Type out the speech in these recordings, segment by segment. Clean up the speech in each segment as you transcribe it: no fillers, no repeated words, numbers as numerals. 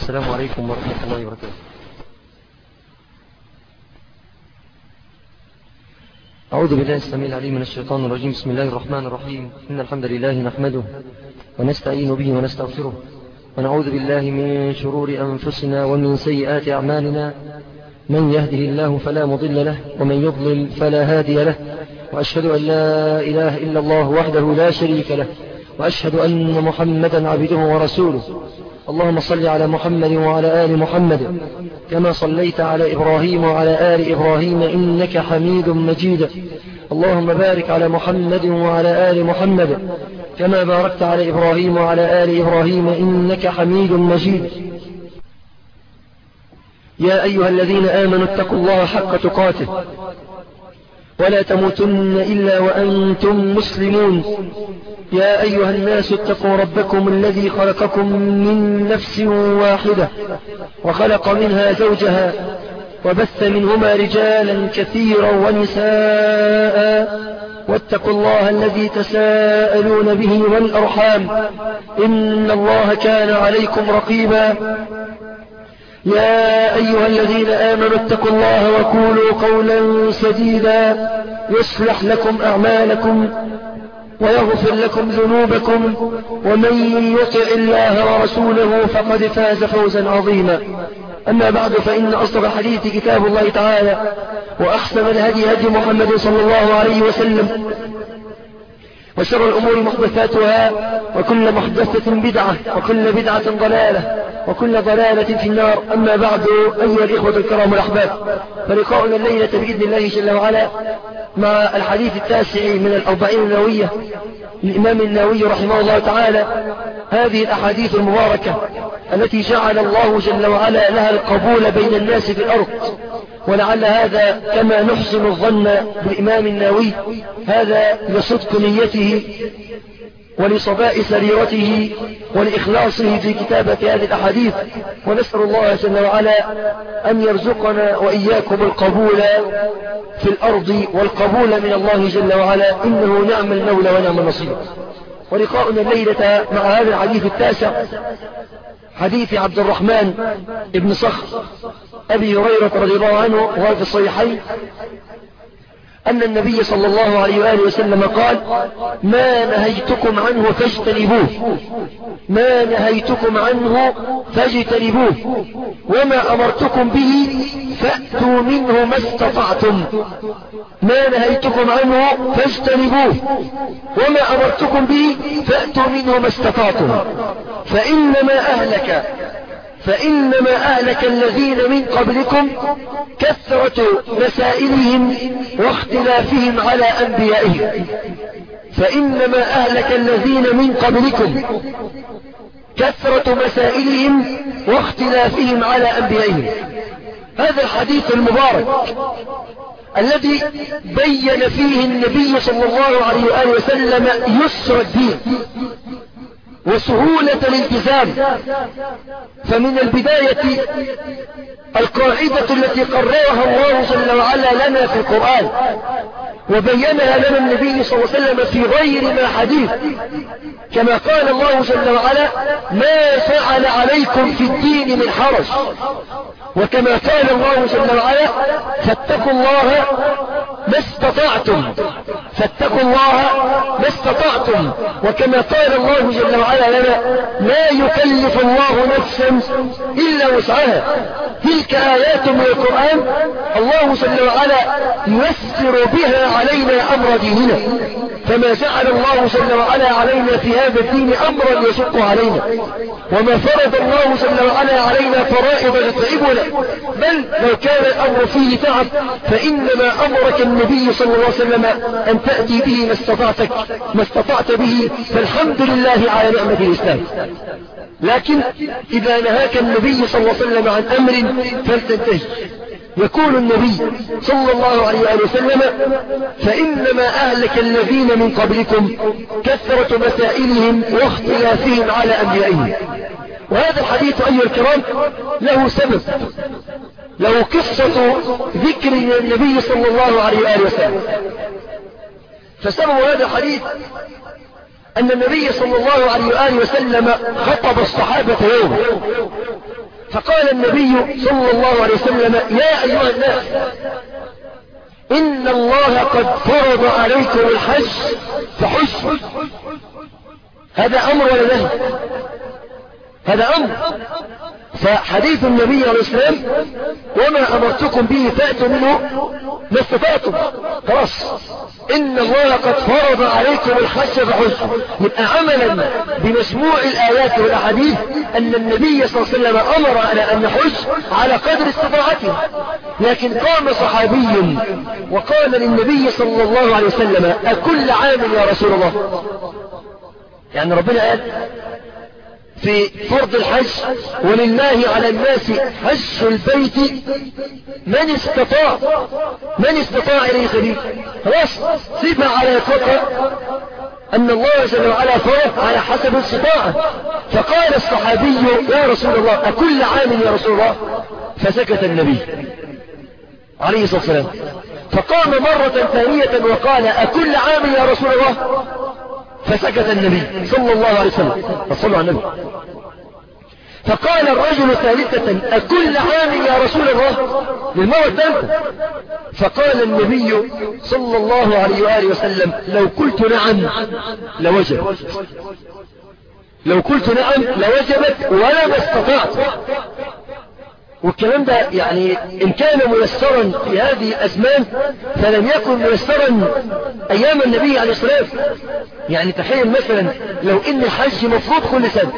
السلام عليكم ورحمة الله وبركاته. أعوذ بالله السميع العليم من الشيطان الرجيم. بسم الله الرحمن الرحيم. إن الحمد لله نحمده ونستعين به ونستغفره ونعوذ بالله من شرور أنفسنا ومن سيئات أعمالنا. من يهده الله فلا مضل له ومن يضلل فلا هادي له، وأشهد أن لا إله إلا الله وحده لا شريك له، وأشهد أن محمدا عبده ورسوله. اللهم صل على محمد وعلى آل محمد كما صليت على إبراهيم وعلى آل إبراهيم إنك حميد مجيد. اللهم بارك على محمد وعلى آل محمد كما باركت على إبراهيم وعلى آل إبراهيم إنك حميد مجيد. يا أيها الذين آمنوا اتقوا الله حق تقاته ولا تموتن إلا وأنتم مسلمون. يا أيها الناس اتقوا ربكم الذي خلقكم من نفس واحدة وخلق منها زوجها وبث منهما رجالا كثيرا ونساء، واتقوا الله الذي تساءلون به والأرحام إن الله كان عليكم رقيبا. يا أيها الذين آمنوا اتقوا الله وقولوا قولا سديدا يصلح لكم أعمالكم ويغفر لكم ذنوبكم، ومن يطع الله ورسوله فقد فاز فوزا عظيما. أما بعد، فإن أصدق الحديث كتاب الله تعالى، وأحسن الهدي هدي محمد صلى الله عليه وسلم، وشر الأمور محدثاتها، وكل محدثة بدعة، وكل بدعة ضلالة، وكل ضلالة في النار. أما بعد، أيها الإخوة الكرام والأحباب، فلقاؤنا الليلة بإذن الله جل وعلا مع الحديث التاسع من الأربعين النووية للإمام النووي رحمه الله تعالى. هذه الأحاديث المباركة التي جعل الله جل وعلا لها القبول بين الناس في الأرض، ولعل هذا كما نحسن الظن بالإمام النووي، هذا لصدق نيته ولصفاء سريرته ولإخلاصه في كتابة هذه الأحاديث. ونسأل الله جل وعلا أن يرزقنا وإياكم القبول في الأرض والقبول من الله جل وعلا، إنه نعم المولى ونعم النصير. ولقاؤنا الليلة مع هذا الحديث التاسع، حديث عبد الرحمن بن صخر أبي هريرة رضي الله عنه، وهو في الصحيحين، أن النبي صلى الله عليه وآله وسلم قال: ما نهيتكم عنه فاجتنبوه، ما نهيتكم عنه فاجتنبوه، وما أمرتكم به فأتوا منه ما استطعتم. ما نهيتكم عنه فاجتنبوه، وما أمرتكم به فأتوا منه ما استطعتم. فإنما أهلك الذين من قبلكم كثرة مسائلهم واختلافهم على أنبيائهم. فإنما أهلك الذين من قبلكم كثرة مسائلهم واختلافهم على أنبيائهم. هذا الحديث المبارك الذي بين فيه النبي صلى الله عليه وآله وسلم يسر الدين وسهولة الالتزام. فمن البداية القاعدة التي قررها الله جل وعلا لنا في القرآن وبينها لنا النبي صلى الله عليه وسلم في غير ما حديث، كما قال الله جل وعلا: ما جعل عليكم في الدين من حرج. وكما قال الله جل وعلا: فاتقوا الله ما استطعتم، فاتقوا الله ما استطعتم. وكما قال الله جل وعلا لنا: لا يكلف الله نفسا إلا وسعها. تلك آيات من القرآن الله جل وعلا ييسر بها علينا أمر ديننا، فما جعل الله جل وعلا علينا في هذا الدين أمرا يشق علينا، وما فرض الله جل وعلا علينا فرائض يتعبنا، بل لو كان الأمر فيه تعب فإنما أمرك النبي صلى الله عليه وسلم أن تأتي به ما استطعت به، فالحمد لله على نعمة الإسلام. لكن إذا نهاك النبي صلى الله عليه وسلم عن أمر فلتنتهي. يقول النبي صلى الله عليه وسلم: فإنما أهلك الذين من قبلكم كثرة مسائلهم واختلافهم على أنبيائهم. وهذا الحديث أيها الكرام له سبب، له قصة ذكر من النبي صلى الله عليه وسلم. فسبب هذا الحديث أن النبي صلى الله عليه وسلم خطب الصحابة يوما، فقال النبي صلى الله عليه وسلم يا أيها الناس إن الله قد فرض عليكم الحج فحجوا. هذا أمر ولا نهي؟ هذا أمر. فحديث النبي عليه السلام وما أمرتكم به فأتوا منه ما استطعتم. خلاص إن الله قد فرض عليكم الحج فحجوا. يبقى عملا بمجموع الآيات والأحاديث أن النبي صلى الله عليه وسلم أمر على أن نحج على قدر استطاعته. لكن قام صحابي وقال للنبي صلى الله عليه وسلم أكل عام يا رسول الله؟ يعني ربنا قال في فرض الحج ولله على الناس حج البيت من استطاع إليه سبيل. خلاص سيبها على يقطع أن الله جل وعلا فرض على حسب الاستطاعة. فقال الصحابي يا رسول الله أكل عام يا رسول الله؟ فسكت النبي عليه الصلاة والسلام. فقام مرة ثانية وقال أكل عام يا رسول الله؟ فسكت النبي صلى الله عليه وسلم. فصلوا على النبي. فقال الرجل ثالثة أكل عام يا رسول الله؟ للمرة الثالثة. فقال النبي صلى الله عليه وآله وسلم لو قلت نعم لوجب. لو قلت نعم لوجبت ولا ما استطعت. والكلام ده يعني إن كان ميسرا في هذه الأزمان فلم يكن ميسرا أيام النبي عليه الصلاة والسلام. يعني تخيل مثلا لو إن الحج مفروض كل سنة.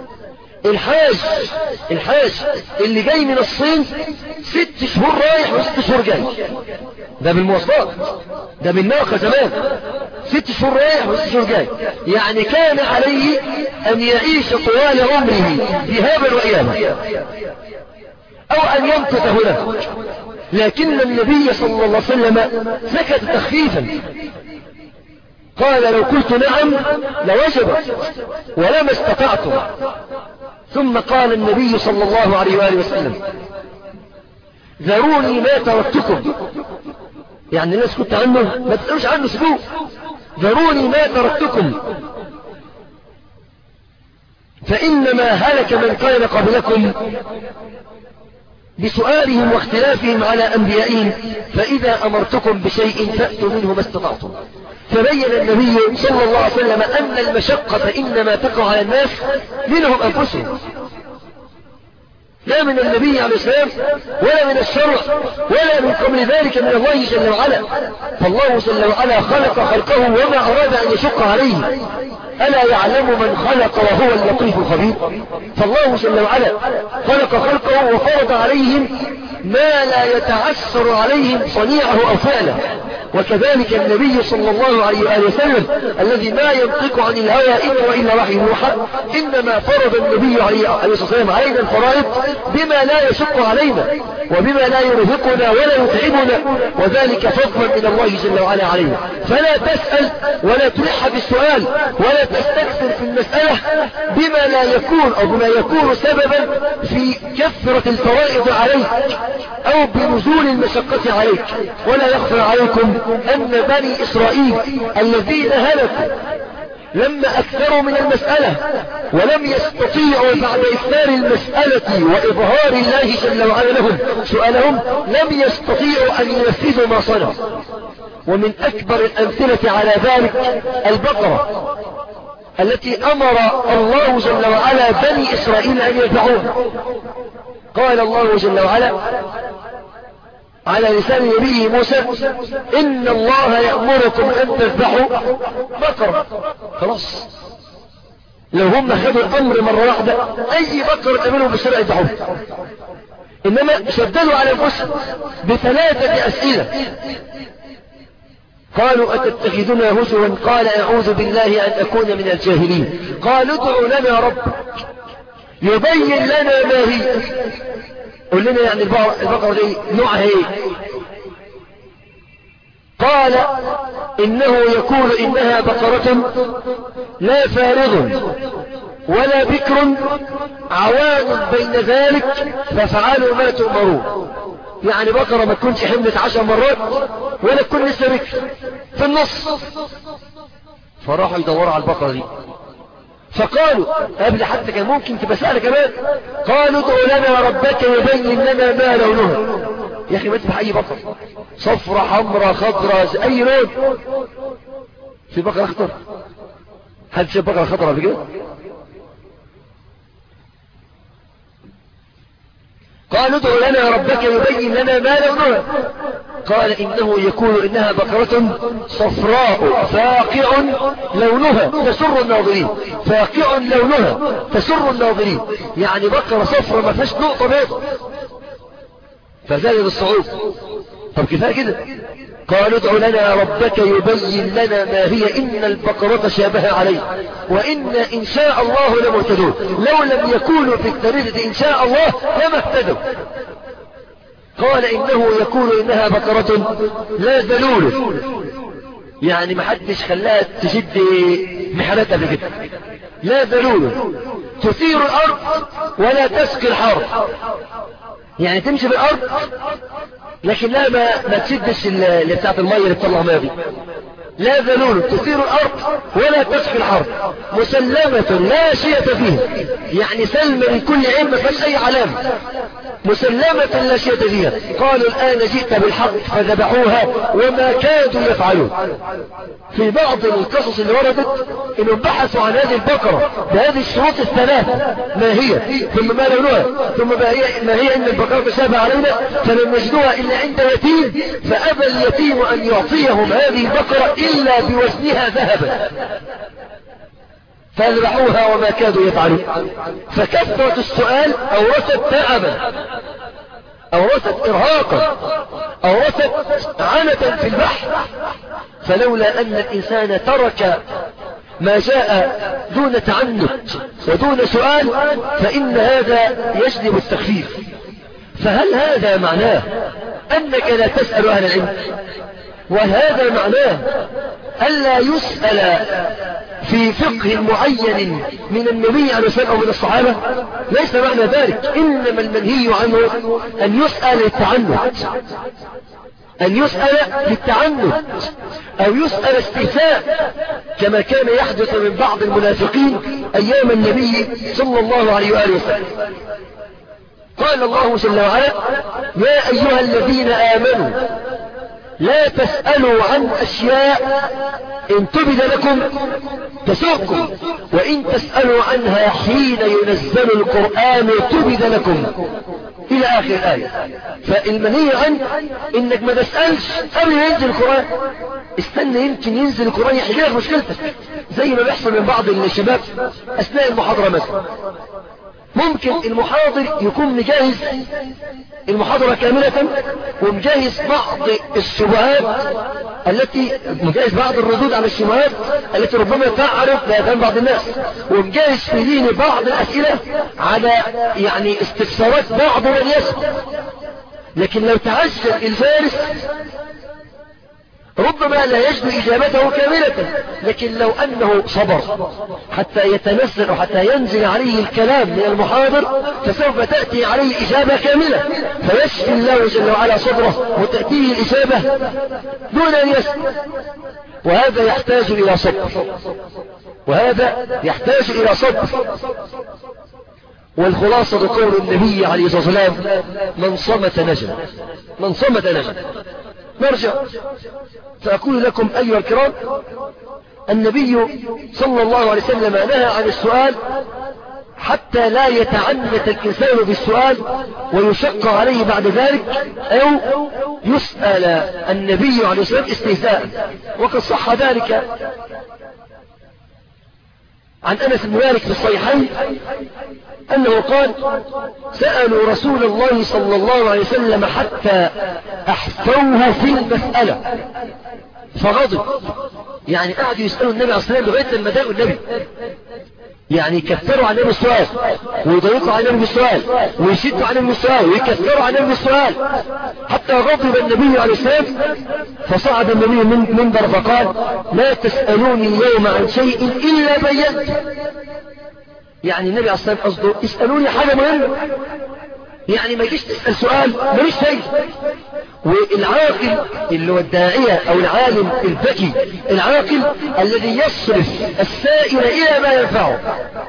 الحاج اللي جاي من الصين 6 شهور رايح و6 شهور جاي. ده بالمواصلات، ده بالناقة زمان. 6 شهور رايح و6 شهور جاي. يعني كان عليه أن يعيش طوال عمره ذهابا وإيابا أو أن يمكث هنا. لكن النبي صلى الله عليه وسلم سكت تخفيفا. قال لو قلت نعم لوجب ولما استطعتم. ثم قال النبي صلى الله عليه وآله وسلم ذروني ما تركتكم. يعني الناس كنت عنه ما تسألوش عنه سبوه. ذروني ما تركتكم فإنما هلك من كان قبلكم بسؤالهم واختلافهم على أنبيائهم فإذا أمرتكم بشيء فأتوا منه ما استطعتم. فبين النبي صلى الله عليه وسلم أن المشقة إنما تقع على الناس منهم أنفسهم، لا من النبي عليه السلام ولا من الشرع ولا من قبل ذلك من الله جل وعلا. فالله جل وعلا خلق خلقه وما أراد أن يشق عليه. ألا يعلم من خلق وهو اللطيف الخبير. فالله جل وعلا خلق خلقه وفرض عليهم ما لا يتعسر عليهم صنيعه أو فعله. وكذلك النبي صلى الله عليه وآله وسلم الذي ما ينطق عن الهوى إن وإلا وحي يوحى إنما فرض النبي عليه الصلاة والسلام علينا الفرائض بما لا يشق علينا وبما لا يرهقنا ولا يتعبنا، وذلك فضلا من الله جل وعلا علينا. فلا تسأل ولا تلح بالسؤال ولا تستكثر في المسألة بما لا يكون أو بما يكون سببا في كثرة الفرائض عليك أو بنزول المشقة عليك. ولا يخفى عليكم أن بني إسرائيل الذين هلكوا لما أكثروا من المسألة ولم يستطيعوا بعد إكثار المسألة وإظهار الله جل وعلا لهم سؤالهم لم يستطيعوا أن ينفذوا ما صنعوا. ومن أكبر الأمثلة على ذلك البقرة التي أمر الله جل وعلا بني إسرائيل أن يذبحوها. قال الله جل وعلا على لسان نبيه موسى إن الله يأمركم أن تذبحوا بقرة. خلاص لو هم خدوا الأمر مرة واحدة أي بقرة تعملوا بالشرع يذبحوها. إنما شددوا على أنفسهم ب3 أسئلة. قالوا أتتخذنا هزوا؟ قال أعوذ بالله أن أكون من الجاهلين. قالوا ادع لنا ربك يبين لنا ما هي. قل لنا يعني البقرة دي نوعها ايه؟ قال إنه يقول إنها بقرة لا فارض ولا بكر عوان بين ذلك فافعلوا ما تؤمرون. يعني بقرة ما تكونش حملت 10 مرات ولا تكون لسه بكر في النص. فراحوا يدوروا على البقرة دي فقالوا قبل حتى كان ممكن تبقى سهلة كمان، قالوا ادعوا لنا ربك يبين لنا ما لونها. يا أخي ما تبقى أي بقرة صفرة حمراء خضراء أي لون. في بقرة أخضر؟ هل شاف بقرة خضراء قبل كده؟ قالوا ادعوا لنا ربك يبين لنا ما لونها. قال إنه يقول إنها بقرة صفراء فاقع لونها تسر الناظرين. فاقع لونها تسر الناظرين، يعني بقرة صفراء ما فيهاش نقطة بيضاء، فزاد الصعوب. طب كفاية كده. قالوا ادعوا لنا ربك يبين لنا ما هي إن البقرة شابه عليه وإن إن شاء الله لمهتدون. لو لم يكونوا في الطريقة إن شاء الله لما اهتدوا. قال إنه يقول إنها بقرة لا ذلول، يعني ما حدش خلاها تشد محلاتها بكده. لا ذلول تثير الأرض ولا تسقي الحرث، يعني تمشي بالأرض لكن لا ما تشدش اللي بتاعت المية اللي بتطلع مية دي. لا ذلول تثير الأرض ولا تسقي الحرث مسلمة لا شيء فيها، يعني سلمة من كل عين ما فيهاش أي علامة، مسلمة لا شيء فيها. قالوا الآن جئت بالحق فذبحوها وما كادوا يفعلون. في بعض القصص اللي وردت انهم بحثوا عن هذه البقرة بهذه الشروط الثلاث، ما هي ثم ما لونها ثم ما هي ان البقرة تشابه علينا، فلم يجدوها الا عند يتيم، فابى اليتيم ان يعطيهم هذه البقرة الا بوزنها ذهبا، فذبحوها وما كادوا يفعلون. فكثرة السؤال أورثت تعبا، أورثت إرهاقا، أورثت عنة في البحث. فلولا أن الإنسان ترك ما جاء دون تعنت ودون سؤال فإن هذا يجلب التخفيف. فهل هذا معناه أنك لا تسأل أهل العلم؟ وهذا معناه ألا يسأل في فقه معين من النبي عليه الصلاة والسلام أو من الصحابة؟ ليس معنى ذلك. إنما المنهي عنه أن يسأل للتعنت، أن يسأل للتعنت أو يسأل استهزاء كما كان يحدث من بعض المنافقين أيام النبي صلى الله عليه وآله وسلم. قال الله جل وعلا: يا أيها الذين آمنوا لا تسألوا عن أشياء إن تبد لكم تسؤكم وإن تسألوا عنها حين ينزل القرآن تبد لكم، إلى آخر الآية. فالمنهي عن إنك ما تسألش قبل ما ينزل القرآن، استنى يمكن ينزل القرآن يحل لك مشكلتك، زي ما بيحصل من بعض الشباب أثناء المحاضرة مثلا. ممكن المحاضر يكون مجهز المحاضرة كاملة ومجهز بعض الشبهات التي مجهز بعض الردود على الشبهات التي ربما تعرف لأذهان بعض الناس، ومجهز في ذهن بعض الأسئلة على يعني استفسارات بعض من يسأل. لكن لو تعجل الفارس ربما لا يجد إجابته كاملة، لكن لو أنه صبر حتى يتنزل وحتى ينزل عليه الكلام من المحاضر فسوف تأتي عليه إجابة كاملة، فيشفي الله جل وعلا صدره وتأتيه الإجابة دون أن يسأل. وهذا يحتاج إلى صبر، وهذا يحتاج إلى صبر. والخلاصة قول النبي عليه الصلاة والسلام: من صمت نجا، من صمت نجا. نرجع فأقول لكم أيها الكرام، النبي صلى الله عليه وسلم نهى عن السؤال حتى لا يتعنت الإنسان بالسؤال ويشق عليه بعد ذلك أو يسأل النبي عليه الصلاة والسلام استهزاء. وقد صح ذلك عن أنس بن مالك في الصحيحين أنه قال: سألوا رسول الله صلى الله عليه وسلم حتى أحفوه في المسألة فغضب، يعني قعدوا يسألوا النبي عليه الصلاة والسلام لغاية لما داقوا النبي، يعني يكثروا عن النبي السؤال ويضيقوا عن النبي السؤال ويشدوا عن النبي السؤال ويكثروا عن النبي السؤال حتى غضب النبي عليه السلام. فصعد النبي من منبر فقال: لا تسألوني اليوم عن شيء إلا بينت. يعني النبي عليه الصلاة والسلام قصده اسألوني حاجة مهمة، يعني ما يجيش تسأل سؤال ملوش فايدة. والعاقل اللي هو الداعية أو العالم الذكي العاقل الذي يصرف السائل إلى ما ينفعه.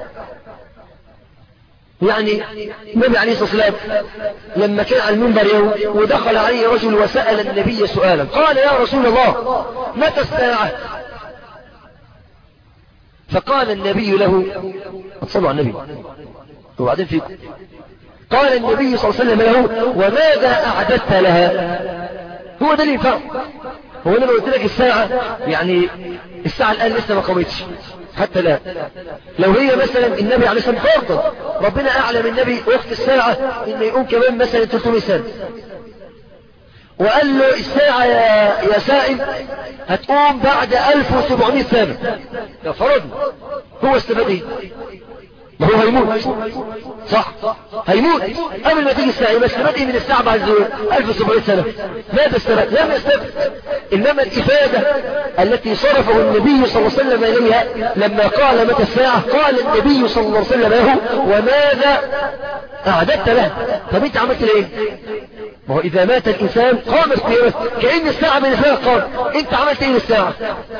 يعني النبي عليه الصلاة والسلام لما كان على المنبر يوم ودخل عليه رجل وسأل النبي سؤالا قال يا رسول الله متى الساعة؟ فقال النبي له صلوا على النبي وبعدين فيكم قال النبي صلى الله عليه وسلم له وماذا أعددت لها؟ هو ده اللي ينفع. هو أنا قلت لك الساعة يعني الساعة الآن لسه ما قامتش حتى لا. لو هي مثلا النبي عليه الصلاة والسلام فرضا ربنا أعلم النبي وقت الساعة إنه يقوم كمان مثلا 300 سنة وقال له الساعة يا سائل هتقوم بعد 1700 سنة يا فرضنا هو استفاد ايه؟ ما هو هيموت صح هيموت قبل ما تيجي الساعة. بس استفاد ايه من الساعة بعد 1700 سنة؟ ماذا استفاد؟ لم يستفد. انما الافادة التي صرفه النبي صلى الله عليه وسلم اليها لما قال متى الساعة قال النبي صلى الله عليه وسلم له وماذا اعددت له؟ طب انت عملت ايه؟ ما هو اذا مات الانسان قامت قيامته كأن الساعة من الفلك قام. انت عملت ايه للساعة؟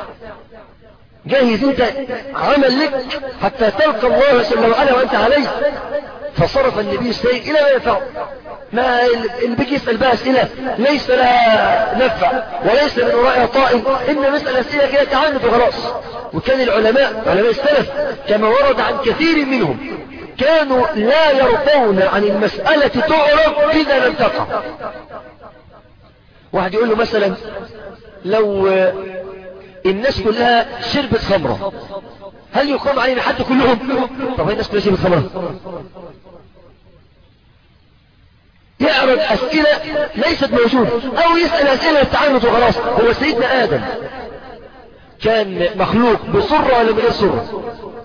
جاهز انت عمل لك حتى تلقى الله جل وعلا وانت عليه. فصرف النبي السيد الى ما ينفع. ما اللي بيجي يسأل بقى اسئلة ليس لها نفع وليس من ورائها طائل، ان مسأل اسئلة كده تعنت وخلاص. وكان علماء السلف كما ورد عن كثير منهم كانوا لا يرضون عن المسألة تعرف اذا لم تقع. واحد يقول له مثلا لو الناس كلها شربت خمرة هل يقام علينا حد كلهم؟ طب الناس كلها شربت خمرة. يعرض أسئلة ليست موجودة أو يسأل أسئلة التعنت وخلاص. هو سيدنا آدم كان مخلوق بصرة ولا بغير صرة؟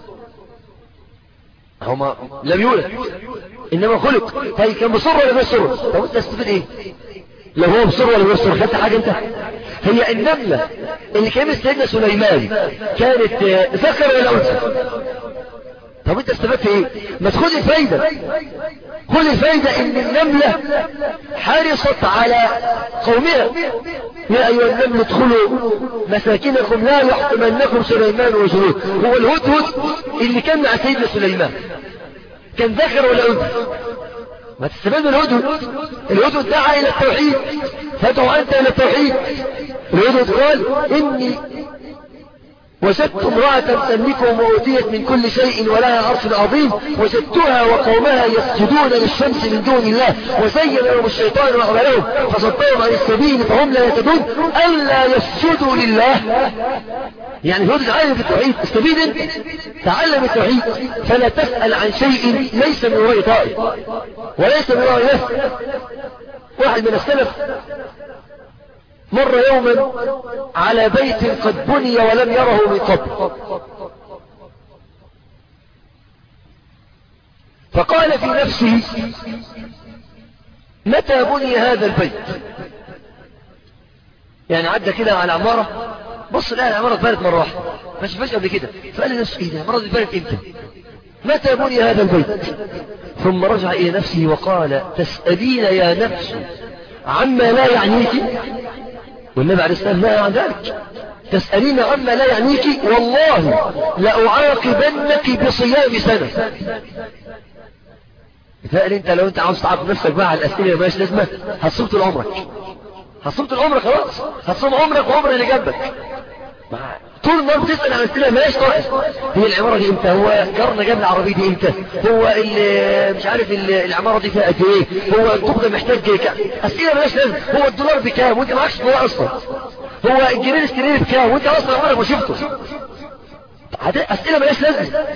هو لم يولد إنما خلق. طيب كان بصرة ولا بغير صرة؟ طب أنت استفيد إيه؟ لو هو بصرة ولا بغير صرة خدت حاجة أنت؟ هي النملة اللي كانت سيدنا سليمان كانت ذكر ولا أنثى؟ طب انت استفدت ايه؟ ما تاخد الفايدة. خد الفايدة ان النملة حرصت على قومها يا ايها النمل ادخلوا مساكنكم لا يحطمنكم سليمان وجنوده. هو الهدهد اللي كان مع سيدنا سليمان كان ذكر ولا أنثى؟ ما تستفاد من الهدهد دعا الى التوحيد فادعو انت الى التوحيد. الهدهد قال اني وجدت امرأة تملكهم وأوتيت من كل شيء ولها عرش عظيم وجدتها وقومها يسجدون للشمس من دون الله وزين لهم الشيطان أعمالهم فصدهم عن السبيل فهم لا يهتدون ألا يسجدوا لله. يعني الهدهد عالم في التوحيد. استفيد انت تعلم التوحيد فلا تسأل عن شيء ليس من وراء طائل وليس من وراء نفس. واحد من السلف مر يوما على بيت قد بني ولم يره من قبل فقال في نفسه متى بني هذا البيت؟ يعني عدى كده على عمارة بص لقى العمارة اتبنت مرة واحدة ما شافهاش قبل كده فقال لنفسه ايه ده العمارة دي اتبنت امتى؟ متى بني هذا البيت؟ ثم رجع الى نفسه وقال تسألين يا نفس عما لا يعنيك. والنبي عليه السلام نهى عن ذلك. تسألين عما لا يعنيك والله لأعاقبنك بصيام سنة. مثال انت لو انت عاوز تعرف نفسك بقى على الأسئلة ماش لازمة هتصوم طول عمرك. هتصوم طول عمرك خلاص. هتصوم عمرك وعمر اللي جنبك. طول ما بتسأل عن الأسئلة ماش طائف. هي العمارة دي امتى؟ هو جارنا جاب العربية دي امتى؟ هو مش عارف العمارة دي فيها قد ايه؟ هو الطوب ده محتاج كام؟ أسئلة ماش لازمة. هو الدولار بكام وانت معكش دولار اصلا؟ هو الجنيه الاسترليني بكام وانت اصلا عمرك ما شفته؟ أسئلة ماش لازمة.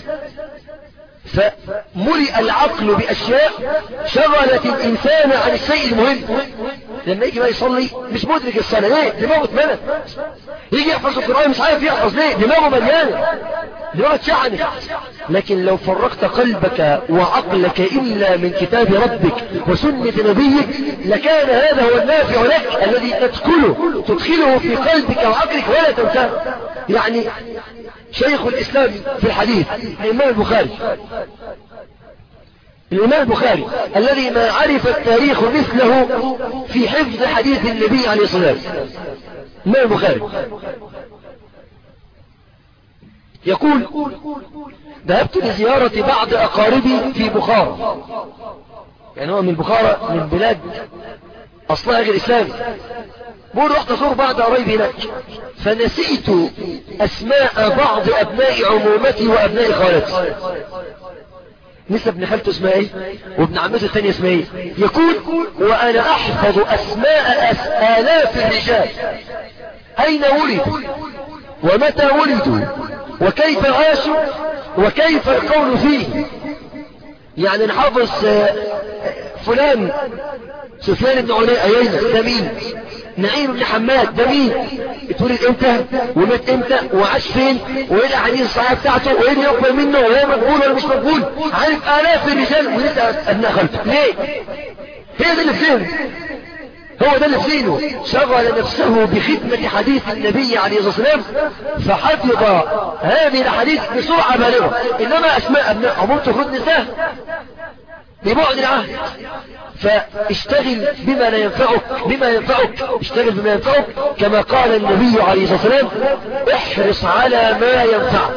فملئ العقل بأشياء شغلت الإنسان عن الشيء المهم. لما يجي بقى يصلي مش مدرك الصلاة ليه؟ دماغه اتملت. يجي يحفظ القرآن مش عارف يحفظ ليه؟ دماغه مليانة دماغه اتشعنت. لكن لو فرقت قلبك وعقلك إلا من كتاب ربك وسنة نبيك لكان هذا هو النافع لك الذي تدخله في قلبك وعقلك ولا تنساه. يعني شيخ الإسلام في الحديث الإمام البخاري الإمام البخاري الذي ما عرف التاريخ مثله في حفظ حديث النبي عليه الصلاة والسلام. الإمام البخاري يقول: ذهبت لزيارة بعض أقاربي في بخارى، يعني هو من بخارى، من بلاد أصلها غير إسلامي. بقول: رحت أزور بعض قرايبي هناك، فنسيت أسماء بعض أبناء عمومتي وأبناء خالتي. نسى ابن خالته اسمها ايه، وابن عمته الثانية اسمها ايه. يقول: وأنا أحفظ أسماء آلاف الرجال، أين ولدوا ومتى ولدوا وكيف عاشوا وكيف القول فيه. يعني نحافظ فلان سفيان بن عيينة ده مين، نعيم بن حماد ده مين، اتولد امتى ومات امتى وعاش فين، وايه الاحاديث الصحيحه بتاعته، وايه اللي يقبل منه، وهو مقبول ولا مش مقبول. عارف آلاف الرجال ولسه ابناء خالته. ليه؟ هي ده اللي في ذهنه، هو ده اللي في ذهنه. شغل نفسه بخدمة حديث النبي عليه الصلاة والسلام فحفظ هذه الحديث بسرعة بالغة. إنما أسماء أبناء عمومته خد نساه ببعد العهد. فاشتغل بما لا ينفعك، اشتغل بما ينفعك، كما قال النبي عليه الصلاة والسلام: احرص على ما ينفعك،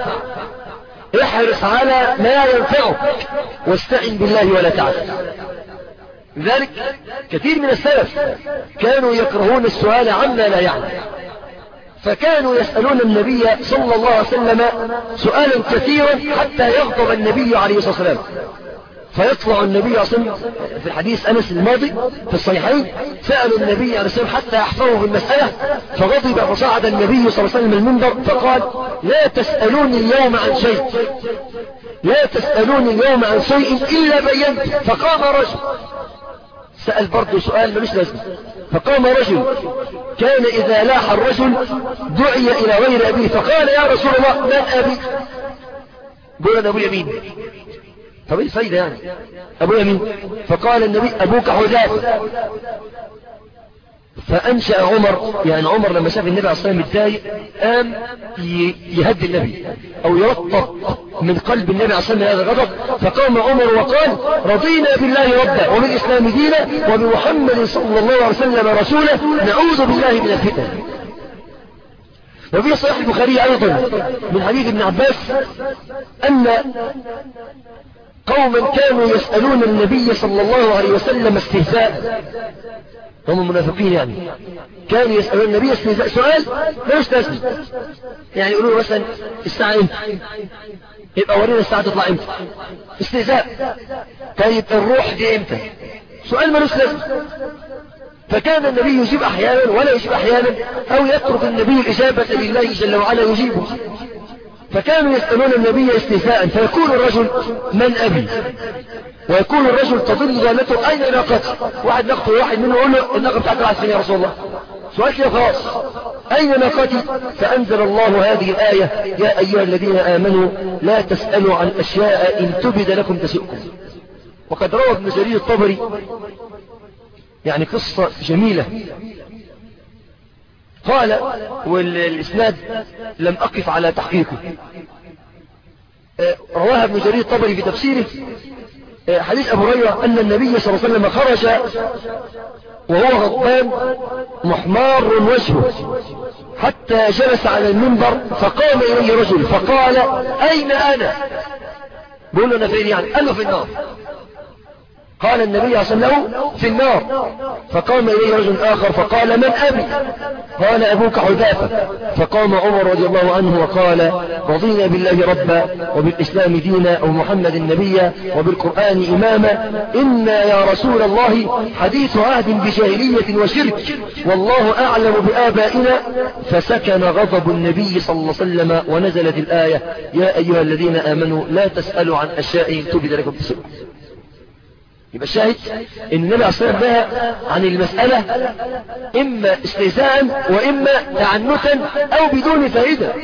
احرص على ما ينفعك واستعن بالله ولا تعجز. لذلك كثير من السلف كانوا يكرهون السؤال عما لا يعلم، فكانوا يسألون النبي صلى الله عليه وسلم سؤالا كثيرا حتى يغضب النبي عليه الصلاة والسلام. فيطلع النبي أصلا في الحديث أنس الماضي في الصحيحين: سألوا النبي عليه الصلاة والسلام حتى يحفظوا في المسألة، فغضب فصعد النبي صلى الله عليه وسلم المنبر فقال: لا تسألوني اليوم عن شيء، لا تسألوني اليوم عن شيء إلا بينت. فقام رجل سأل برضه سؤال ملوش لازمة، فقام رجل كان إذا لاح الرجل دعي إلى غير أبيه، فقال: يا رسول الله من أبي؟ قول: أنا أبو يمين. طب ايه الفايدة يعني أبو يمين؟ فقال النبي: أبوك حذافة. فأنشأ عمر، يعني عمر لما شاف النبي عليه الصلاة والسلام متضايق قام يهدي النبي أو يرطب من قلب النبي عليه الصلاة والسلام هذا الغضب. فقام عمر وقال: رضينا بالله ربا وبالإسلام دينا وبمحمد صلى الله عليه وسلم رسولا، نعوذ بالله من الفتن. وفي صحيح البخاري أيضا من حديث ابن عباس أن قوما كانوا يسألون النبي صلى الله عليه وسلم استهزاء، هم المنافقين يعني، كانوا يسألون النبي استهزاء، سؤال ملوش لازمة. يعني يقولوا مثلا: الساعة امتى؟ يبقى ورينا الساعة تطلع امتى. استهزاء. طيب الروح دي امتى؟ سؤال ملوش لازمة. فكان النبي يجيب أحيانا ولا يجيب أحيانا، أو يترك النبي الإجابة لله جل وعلا يجيبه. فكانوا يسألون النبي استهزاء، فيقول الرجل: من أبي؟ ويكون الرجل تضل ضالته: أين ناقتي؟ واحد ناقته، واحد منه يقول له: الناقة بتاعتك راحت فين يا رسول الله؟ سؤال كده خلاص، أين ناقتي؟ فأنزل الله هذه الآية: يا أيها الذين آمنوا لا تسألوا عن أشياء إن تبد لكم تسؤكم. وقد روى ابن جرير الطبري يعني قصة جميلة، قال، والإسناد لم أقف على تحقيقه، رواها ابن جرير الطبري في تفسيره، حديث أبو هريرة أن النبي صلى الله عليه وسلم خرج وهو غضبان محمار وجهه حتى جلس على المنبر، فقام إليه رجل فقال: أين أنا؟ بقول له: أنا فين يعني؟ قال له: في النار. قال النبي صلى الله عليه وسلم: في النار. فقام إليه رجل آخر فقال: من أبي؟ قال: أبوك حذافة. فقام عمر رضي الله عنه وقال: رضينا بالله ربا وبالإسلام دينا ومحمد نبيا وبالقرآن إماما، إنا يا رسول الله حديث عهد بجاهلية وشرك، والله أعلم بآبائنا. فسكن غضب النبي صلى الله عليه وسلم ونزلت الآية: يا أيها الذين آمنوا لا تسألوا عن أشياء تبد لكم تسؤكم. يبقى الشاهد ان النبي عليه الصلاة والسلام نهى عن المسألة اما استهزاء واما تعنتا او بدون فائدة،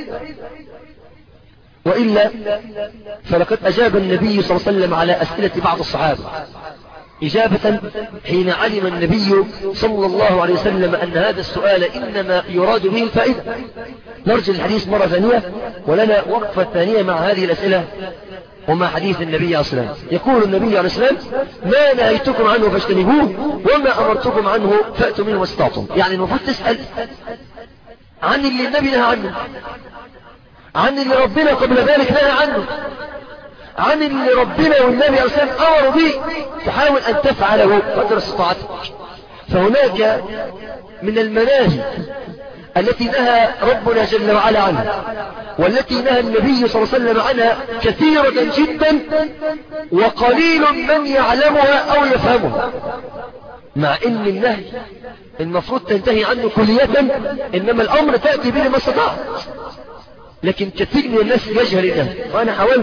وإلا فلقد أجاب النبي صلى الله عليه وسلم على أسئلة بعض الصحابة إجابة حين علم النبي صلى الله عليه وسلم أن هذا السؤال إنما يراد به الفائدة. نرجع الحديث مرة ثانية، ولنا وقفة ثانية مع هذه الأسئلة وما حديث النبي عليه الصلاة والسلام. يقول النبي عليه الصلاة والسلام: ما نهيتكم عنه فاجتنبوه وما أمرتكم عنه فأتوا منه واستطعتم. يعني المفروض تسأل عن اللي النبي نهى عنه، عن اللي ربنا قبل ذلك نهى عنه، عن اللي ربنا والنبي عليه الصلاة والسلام أمروا به، تحاول أن تفعله قدر استطاعتك. فهناك من المناهي التي نهى ربنا جل وعلا عنها، والتي نهى النبي صلى الله عليه وسلم عنها كثيرة جدا، وقليل من يعلمها أو يفهمها، مع ان النهي المفروض تنتهي عنه كلية، انما الامر تأتي به ما استطاع، لكن كثير من الناس يجهل النهي. وانا حاولت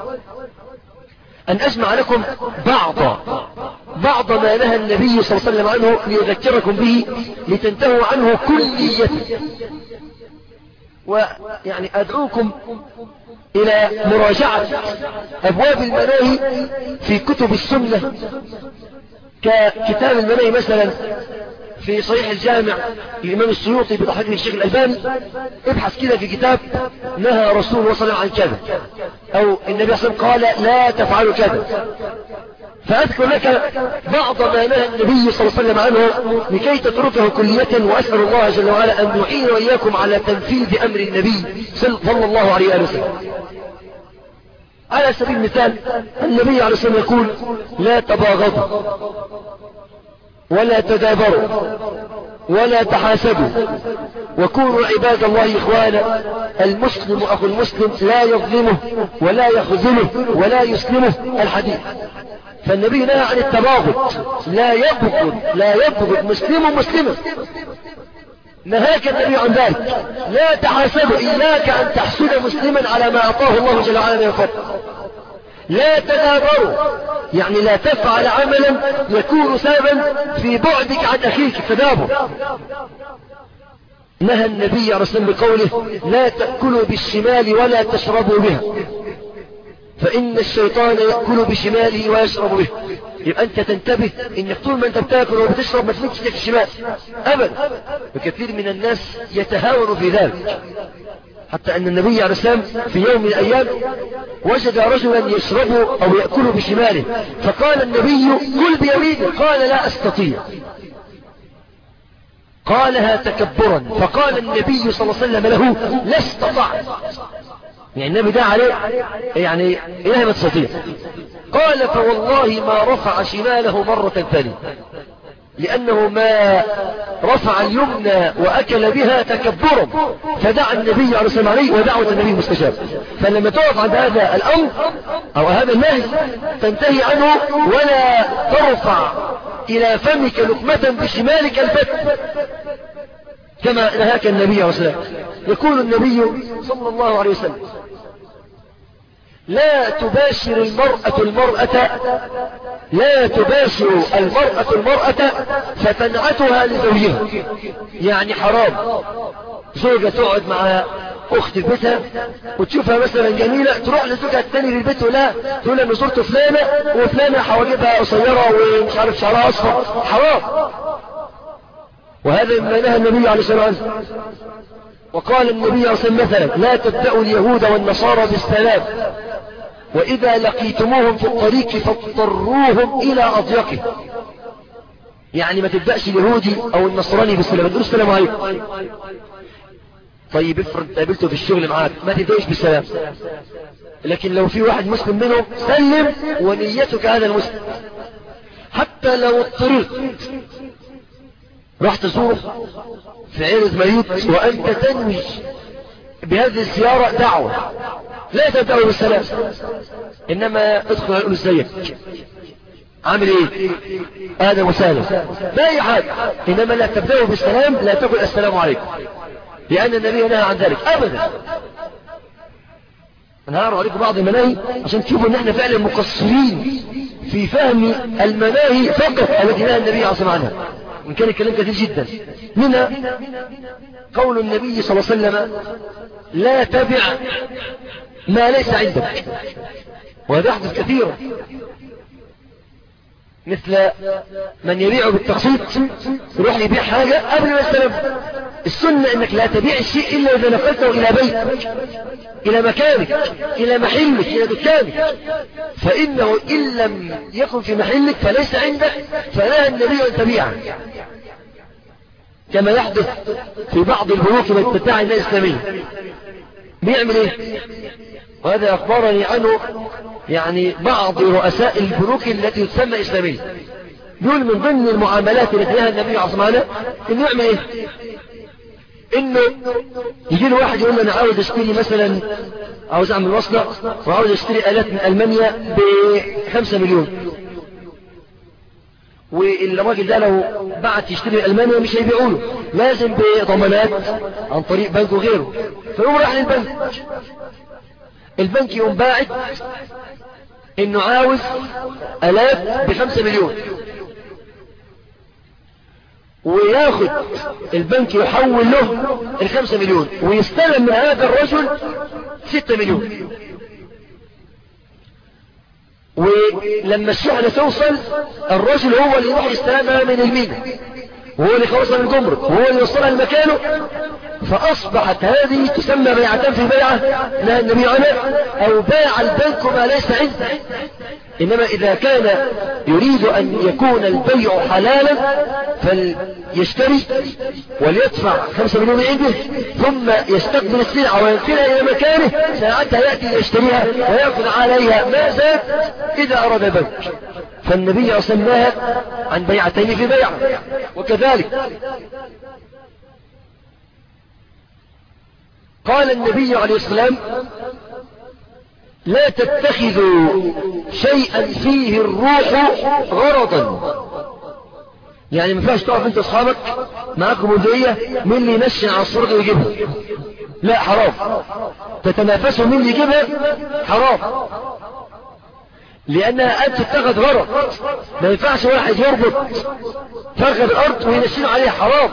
ان اجمع لكم بعض ما نهى النبي صلى الله عليه وسلم عنه ليذكركم به لتنتهوا عنه كلية. ويعني ادعوكم الى مراجعة ابواب المناهي في كتب السنة، ككتاب المناهي مثلا في صحيح الجامع الإمام السيوطي بتحقيق الشيخ الألباني. ابحث كده في كتاب نهى رسول الله صلى الله عليه وسلم عن كذا، أو النبي صلى الله عليه وسلم قال لا تفعلوا كذا، فأذكر لك بعض ما نهى النبي صلى الله عليه وسلم عنه لكي تتركه كلية. وأسأل الله جل وعلا أن يعين وإياكم على تنفيذ أمر النبي صلى الله عليه وسلم. على سبيل المثال النبي عليه الصلاة والسلام يقول: لا تباغضوا ولا تدابروا ولا تحاسدوا وكونوا عباد الله إخوانا، المسلم أخو المسلم لا يظلمه ولا يخذله ولا يسلمه. الحديث. فالنبي نهى عن التباغض، لا يبغض مسلم مسلما، نهاك النبي عن ذلك. لا تحاسدوا، إياك أن تحسد مسلما على ما أعطاه الله جل وعلا من الفضل. لا تدابروا، يعني لا تفعل عملا يكون سببا في بعدك عن أخيك، التدابر. نهى النبي عليه الصلاة والسلام بقوله: لا تأكلوا بالشمال ولا تشربوا بها، فإن الشيطان يأكل بشماله ويشرب به. يبقى أنت تنتبه إنك طول ما أنت بتاكل وبتشرب ما تمسكش في الشمال أبدا. وكثير من الناس يتهاون في ذلك، حتى أن النبي عليه السلام في يوم من الأيام وجد رجلا يشرب أو يأكل بشماله، فقال النبي: كل بيمينه. قال: لا أستطيع. قالها تكبرا، فقال النبي صلى الله عليه وسلم له: لا استطعت. يعني النبي دعا عليه، يعني إله ما تستطيع. قال: فوالله ما رفع شماله مرة ثانية، لأنه ما رفع اليمنى وأكل بها تكبرا. فدعا النبي عليه الصلاة والسلام ودعوة النبي مستجاب. فلما تقف عند هذا الأمر أو هذا النهي تنتهي عنه، ولا ترفع إلى فمك لقمة بشمالك البت كما نهاك النبي عليه الصلاة والسلام. يقول النبي صلى الله عليه وسلم: لا تباشر المرأة المرأة فتنعتها لزوجها. يعني حرام زوجة تقعد مع أخت في بيتها وتشوفها مثلا جميلة، تروح لزوجها الثاني للبيت ولا تقول أنا زرت فلانة وفلانة حواجبها قصيرة ومش عارف شعرها أصفر. حرام. وهذا ما نهى النبي عليه الصلاة والسلام. وقال النبي عليه الصلاة والسلام مثلا: لا تبدأوا اليهود والنصارى بالسلام، وإذا لقيتموهم في الطريق فاضطروهم إلى أضيقه. يعني ما تبدأش اليهودي أو النصراني بالسلام، تقول السلام عليكم. طيب افرض قابلته في الشغل معاك، ما تبدأش بالسلام، لكن لو في واحد مسلم منهم سلم ونيتك هذا المسلم. حتى لو اضطررت رحت تزوره في عيلة مريض وأنت تنوي بهذه الزيارة دعوة، لا تبدأ بالسلام، إنما ادخل يقول ازيك، عامل ايه، هذا وسهلا، لا أي حاجة. إنما لا تبدأ بالسلام، لا تقول السلام عليكم، لأن النبي نهى عن ذلك أبدا. أنا هعرض عليكم بعض المناهي عشان تشوفوا ان احنا فعلا مقصرين في فهم المناهي فقط التي نهى النبي عليه الصلاة والسلام عنها، وإن كان الكلام كثير جدا. منها قول النبي صلى الله عليه وسلم: لا تبع ما ليس عندك. وهذا يحدث كثيرا. مثل من يبيع بالتقسيط، يروح يبيع حاجة قبل ما يستلم. السنة انك لا تبيع الشيء الا اذا نقلته الى بيتك، الى مكانك، الى محلك، الى دكانك، فانه ان لم يكن في محلك فليس عندك، فنهى النبي ان تبيعه، كما يحدث في بعض البنوك التي تدعي انها اسلاميه. بيعمل ايه؟ وهذا اخبرني عنه يعني بعض رؤساء البنوك التي تسمى اسلاميه، يقول من ضمن المعاملات التي نهى النبي عليه الصلاه والسلام انه يعمل ايه؟ انه يجي له واحد يقول له انا عاوز اشتري مثلا، عاوز اعمل مصنع وعاوز اشتري الات من المانيا ب5 مليون، والراجل ده لو بعت يشتري من المانيا مش هيبيعوا له، لازم بضمانات عن طريق بنك وغيره. فيقوم راح للبنك، البنك يقوم باعت انه عاوز الات ب5 مليون، وياخد البنك يحول له ال5 مليون ويستلم من هذا الرجل 6 مليون. ولما الشحنة توصل الرجل هو اللي يروح يستلمها من المينا، وهو اللي يخلصها من الجمرك، وهو اللي يوصلها لمكانه. فأصبحت هذه تسمى بيعتان في بيعة نهى النبي عنها، أو باع البنك ما ليس عنده. إنما إذا كان يريد أن يكون البيع حلالا فليشتري وليدفع 5 مليون عنده، ثم يستقبل السلعة وينقلها إلى مكانه، ساعتها يأتي ليشتريها ويأخذ عليها ما زاد إذا أراد البنك. فالنبي سماها عن بيعتين في بيعة. وكذلك قال النبي عليه السلام لا تتخذوا شيئا فيه الروح غرضا، يعني ما ينفعش تقف انت اصحابك معاكم مدعية مين اللي ينشن على الصرغ ويجيبها، لا حرام. تتنافسوا مين اللي يجيبها، حرام، لانها انت تتخذ غرض. ما ينفعش واحد يربط فرخة الارض وينشنوا عليها، حرام.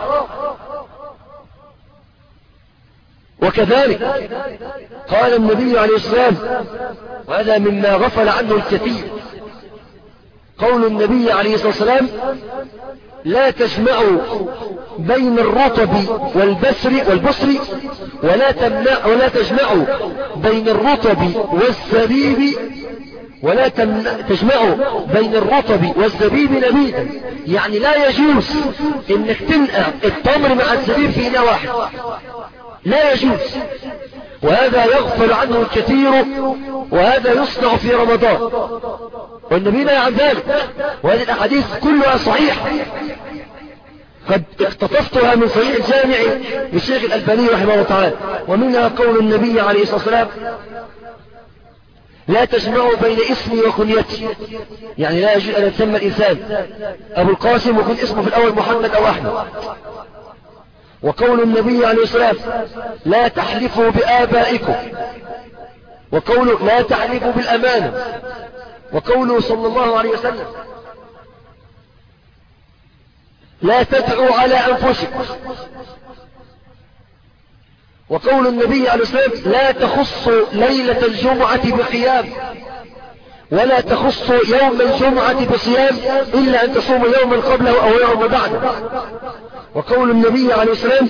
وكذلك قال النبي عليه السلام، وهذا مما غفل عنه الكثير، قول النبي عليه الصلاة والسلام لا تجمعوا بين الرطب والبصر ولا تجمعوا بين الرطب والزبيب نبيذا. يعني لا يجوز انك تنقع التمر مع الزبيب في اناء واحد، لا يجوز. وهذا يغفل عنه الكثير، وهذا يصنع في رمضان، والنبي نهى عن ذلك. وهذه الأحاديث كلها صحيحة، قد اقتطفتها من صحيح الجامع للشيخ الألباني رحمه الله تعالى. ومنها قول النبي عليه الصلاة والسلام لا تجمعوا بين اسمي وكنيتي، يعني لا يجوز أن يتسمى الإنسان أبو القاسم ويكون اسمه في الأول محمد أو أحمد. وقول النبي عليه الصلاة والسلام لا تحلفوا بآبائكم، وقوله لا تحلفوا بالأمانة، وقوله صلى الله عليه وسلم لا تدعوا على أنفسكم، وقول النبي عليه الصلاة والسلام لا تخصوا ليلة الجمعة بقيام، ولا تخصوا يوم الجمعة بصيام إلا أن تصوموا يوما قبله أو يوما بعده. وقول النبي عليه السلام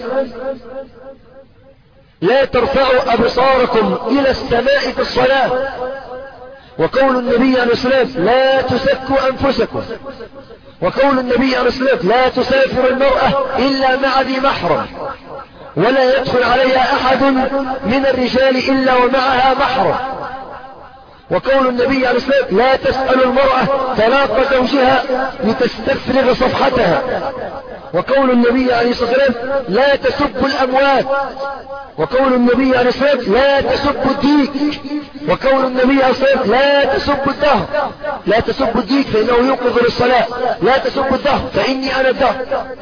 لا ترفعوا أبصاركم إلى السماء في الصلاة. وقول النبي عليه السلام لا تزكوا أنفسكم. وقول النبي عليه السلام لا تسافر المرأة إلا مع ذي محرم، ولا يدخل عليها أحد من الرجال إلا ومعها محرم. وقول النبي عليه الصلاة والسلام لا تسأل المرأة طلاق زوجها لتستفرغ صفحتها. وقول النبي عليه الصلاة والسلام لا تسب الأموات. وقول النبي عليه الصلاة والسلام لا تسب الديك. وقول النبي عليه الصلاة والسلام لا تسب الدهر، لا تسب الديك فإنه يوقظ للصلاة، لا تسب الدهر فإني أنا الدهر.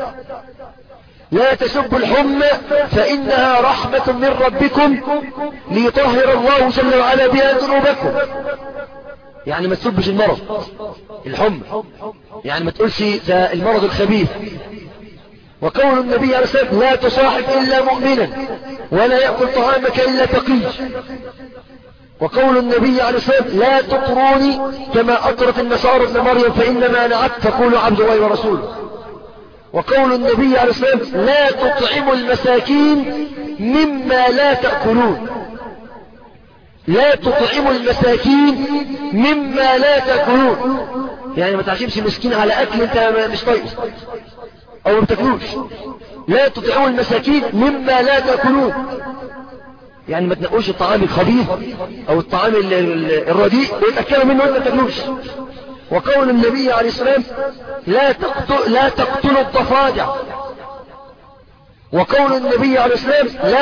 لا تسبوا الحمى فإنها رحمة من ربكم ليطهر الله جل وعلا بها ذنوبكم. يعني ما تسبش المرض الحمى، يعني ما تقولش ده المرض الخبيث. وقول النبي عليه الصلاة والسلام لا تصاحب إلا مؤمنا، ولا يأكل طعامك إلا تقي. وقول النبي عليه الصلاة والسلام لا تطروني كما أطرت النصارى ابن مريم فإنما أنا عبد فقولوا عبد الله ورسوله. وقول النبي عليه الصلاة والسلام لا تطعموا المساكين مما لا تأكلون. لا تطعموا المساكين مما لا تأكلون، يعني ما تعشمش مسكين على أكل أنت مش طيب أو ما بتاكلوش. لا تطعموا المساكين مما لا تأكلون، يعني ما تنقوش الطعام الخبيث أو الطعام الرديء ويتأكلوا منه وانت ما تاكلوش. وقول النبي عليه الصلاة والسلام لا تقتلوا الضفادع. وقول النبي عليه الصلاة والسلام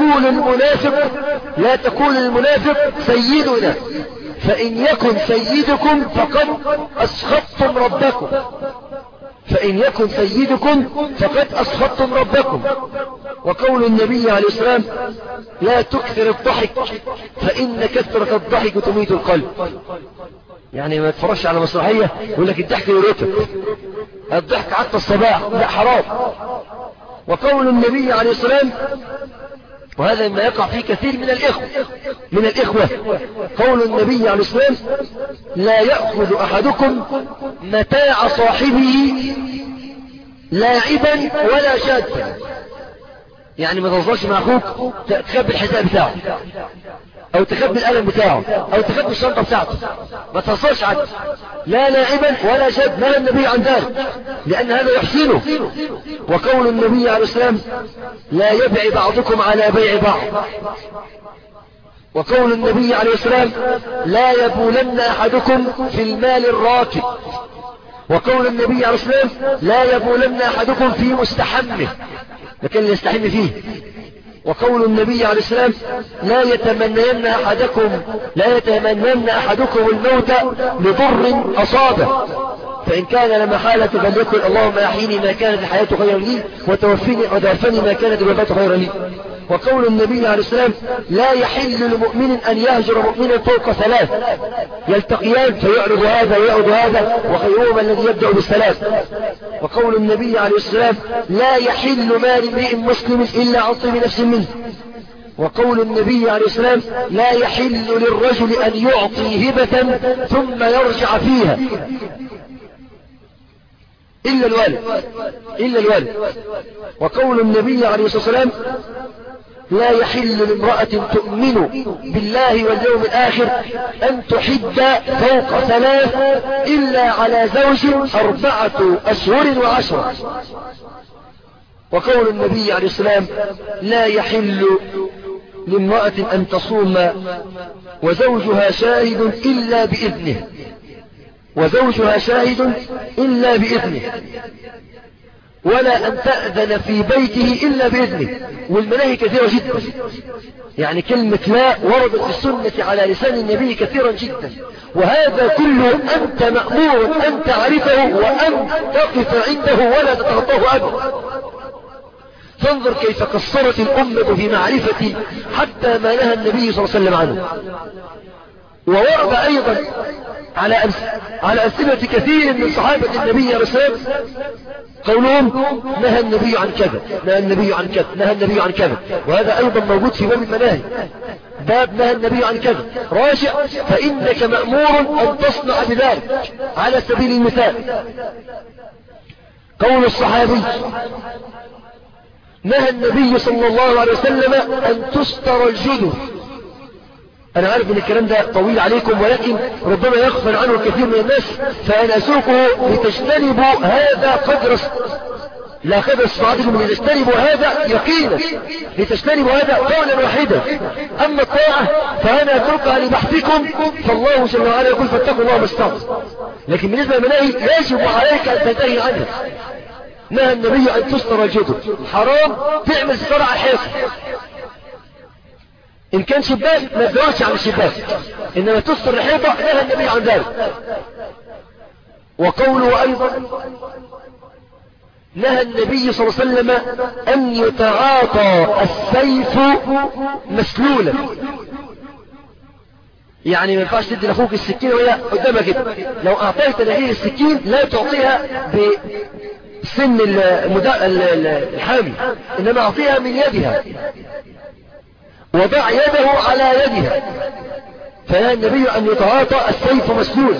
لا تقول المنافق سيدنا، فإن يكن سيدكم فقد أسخطتم ربكم. فإن يكن سيدكم فقد أسخطتم ربكم. وقول النبي عليه الصلاة والسلام لا تكثر الضحك فإن كثرة الضحك تميت القلب. يعني ما تفرش على مسرحية يقول لك الضحك يرتب، الضحك حتى الصباح، لا حرام. وقول النبي عليه الصلاة والسلام، وهذا ما يقع فيه كثير من الإخوة، قول النبي عليه الصلاة والسلام لا يأخذ أحدكم متاع صاحبه لاعبا ولا شادا. يعني ما تهزرش مع أخوك تخبي الحذاء بتاعه أو تخبي القلم بتاعه أو تخبي الشنطة بتاعته، ما تهزرش عنه لا لاعبا ولا شادا. نهى النبي عن ذلك لأن هذا يحسنه. وقول النبي عليه السلام لا يبع بعضكم على بيع بعض. وقول النبي عليه السلام لا يبولن أحدكم في المال الراكد. وقول النبي عليه السلام لا يبولن أحدكم في مستحمه، لكن اللي يستحم فيه. وقول النبي عليه السلام لا يتمنين أحدكم الموت لضر أصابه، فإن كان لمحالة فليقل اللهم أحيني ما كانت الحياة خيرا لي وتوفني ما كانت الوفاة خيرا لي. وقول النبي عليه السلام لا يحل لمؤمن أن يهجر مؤمنا فوق ثلاث يلتقيان فيعرض هذا ويعرض هذا وخيرهما الذي يبدأ بالسلام. وقول النبي عليه السلام لا يحل مال امرئ مسلم إلا عن طيب نفس منه. وقول النبي عليه السلام لا يحل للرجل أن يعطي هبة ثم يرجع فيها إلا الوالد. وقول النبي عليه الصلاة والسلام لا يحل لامرأة تؤمن بالله واليوم الآخر أن تحد فوق ثلاث إلا على زوج 4 أشهر و10. وقول النبي عليه السلام لا يحل لامرأة أن تصوم وزوجها شاهد إلا بإذنه ولا أن تأذن في بيته إلا بإذنه. والمناهي كثيرة جدا، يعني كلمة لا وردت في السنة على لسان النبي كثيرا جدا، وهذا كله أنت مأمور أن تعرفه وأن تقف عنده ولا تتغطاه أبدا. تنظر كيف قصرت الأمة في معرفة حتى ما نهى النبي صلى الله عليه وسلم عنه. وورد أيضا على أمثلة كثير من صحابة النبي عليه الصلاة والسلام قولهم نهى النبي عن كذا، نهى النبي عن كذا، نهى النبي عن كذا. وهذا أيضا موجود في باب المناهي، باب نهى النبي عن كذا. راجع فإنك مأمور أن تصنع بذلك. على سبيل المثال قول الصحابي نهى النبي صلى الله عليه وسلم أن تستر الجدر. أنا عارف أن الكلام ده طويل عليكم، ولكن ربما يغفل عنه الكثير من الناس، فأنا أسوقه لتجتنبوا هذا قدر استطاعتكم لتجتنبوا هذا يقينا، لتجتنبوا هذا قولا واحدا. أما الطاعة فأنا أتركها لبحثكم، فالله جل وعلا يقول فاتقوا الله ما استطعتم. لكن بالنسبة للمناهي يجب عليك أن تنتهي عنها. نهى النبي أن تستر الجدر، حرام تعمل ستر على الحيط. إن كان شباك ما تدورش على الشباك، إنما تستر الحيطة نهى النبي عن ذلك. وقوله أيضا نهى النبي صلى الله عليه وسلم أن يتعاطى السيف مسلولا. يعني ما ينفعش تدي لأخوك السكين وهي قدامك كده. لو أعطيت لأخيه السكين لا تعطيها بسن الحامي، إنما أعطيها من يدها، وضع يده على يدها فنهى النبي أن يتعاطى السيف مسلول،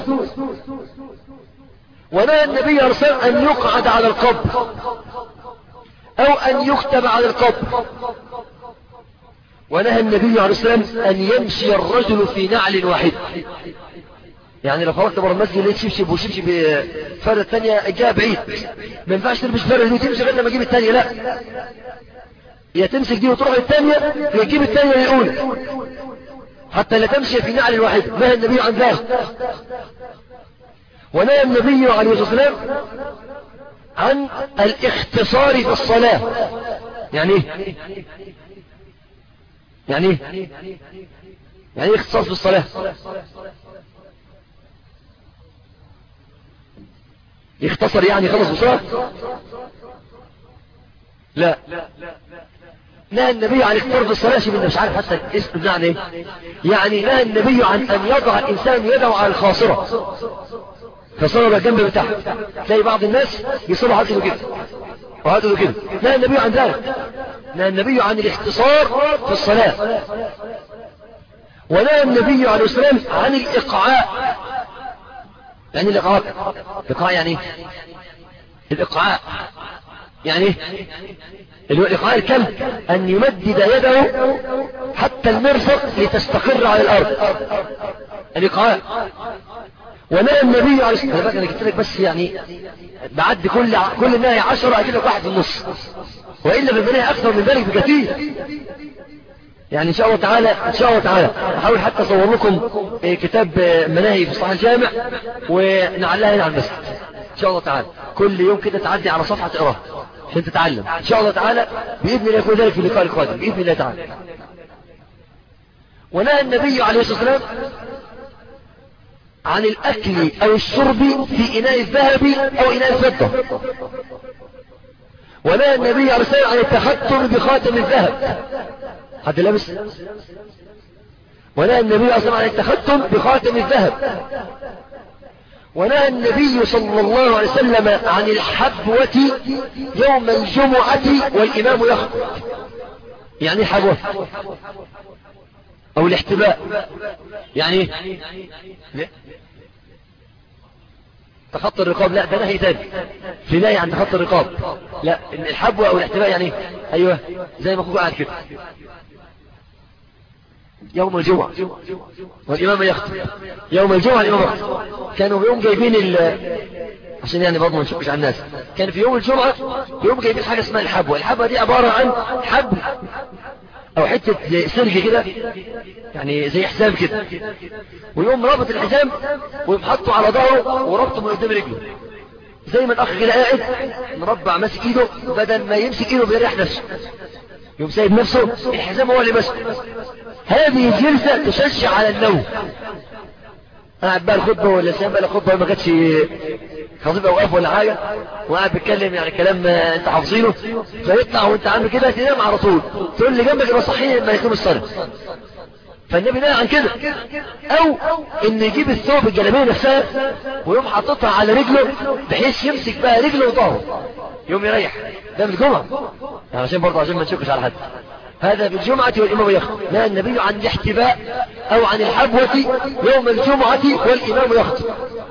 ونهى النبي عليه الصلاة والسلام أن يقعد على القبر أو أن يكتب على القبر، ونهى النبي عليه الصلاة والسلام أن يمشي الرجل في نعل واحد. يعني لو خرجت بره المسجد لقيت شبشب وشبشب فرد الثانية جاء بعيد، ما ينفعش تلبس فرد دي وتمشي غير لما تجيب الثانية، لا، يا تمسك دي وتروح للثانية يا تجيب الثانية للأولى حتى لا تمشي في نعل واحد. نهى النبي عن ذلك. ونهى النبي عليه الصلاة والسلام عن الاختصار في الصلاة. يعني ايه؟ يعني ايه؟ يعني ايه اختصاص في الصلاة؟ يختصر يعني خلص بسرعة؟ لا، نهى النبي عن الاختصار في الصلاة. شوف انت مش عارف حتى الاسم بمعنى ايه. يعني نهى النبي عن ان يضع الانسان يده على الخاصرة، خاصرة الجنب بتاعه، تلاقي بعض الناس يصلوا هاتوا كده وهاتوا كده. نهى النبي عن ذلك. نهى النبي عن الاختصار في الصلاة. ونهى النبي عليه السلام عن الإقعاء. يعني الإقعاء، الإقعاء يعني الإقعاء يعني اللي هو الإقعاء الكلب، أن يمدد يده حتى المرفق لتستقر على الأرض، الإقعاء. ونهى النبي عليه الصلاة والسلام، أنا جبت لك بس يعني بعد كل نهي 10 أجيب لك واحد في النص، وإلا بالبناء أكثر من ذلك بكثير. يعني إن شاء الله تعالى أحاول حتى أصور لكم كتاب مناهي في صحيح الجامع ونعلقها هنا على المسجد إن شاء الله تعالى. كل يوم كده تعدي على صفحة تقراها عشان تتعلم إن شاء الله تعالى بإذن الله. يكون ذلك في اللقاء القادم بإذن الله تعالى. ونهى النبي عليه الصلاة والسلام عن الأكل أو الشرب في إناء الذهب أو إناء الفضة. ونهى النبي عليه الصلاة والسلام عن التختم بخاتم الذهب. حد لابس؟ ونهى النبي عليه الصلاة والسلام عن التختم بخاتم الذهب. ونهى النبي صلى الله عليه وسلم عن الحبوة يوم الجمعة والإمام يخطب. يعني الحبوة أو الاحتباء يعني تخطي الرقاب، لا ده نهي تاني، في نهي عن تخطي الرقاب. لا، الحبوة أو الاحتباء يعني أيوه زي ما أخوك قاعد كده يوم الجمعة والإمام يخطب. يوم الجمعة الإمام يخطب. كانوا يوم جايبين عشان يعني برضه ما نشكش على الناس، كان في يوم الجمعة يوم جايبين حاجة اسمها الحبوة. الحبوة دي عبارة عن حبل أو حتة سلج كده، يعني زي حزام كده، ويقوم رابط الحزام ويقوم حطه على ظهره وربطه من قدام رجله، زي ما الأخ كده قاعد مربع ماسك إيده، بدل ما يمسك إيده بيريح نفسه يقوم سايب نفسه، الحزام هو اللي ماسكه. هذه الجلسة تشجع على النوم. قاعد بقى الخطبة ولا سيان بقى الخطبة ما كانتش خطيب أوقاف ولا حاجة، وقاعد بيتكلم يعني كلام انت حافظينه، فيطلع وانت عامل كده تنام على طول، تقول اللي جنبك يبقى صحيح ما يقوم الصلاة. فالنبي نهى عن كده. او ان يجيب الثوب الجلابيه نفسها ويقوم حاططها على رجله بحيث يمسك بقى رجله وظهره يوم يريح. ده في الجمعة يعني عشان برضه عشان ما نشكش على حد. هذا بالجمعة والإمام يخطب. نهى النبي عن الاحتباء أو عن الحبوة يوم الجمعة والإمام يخطب.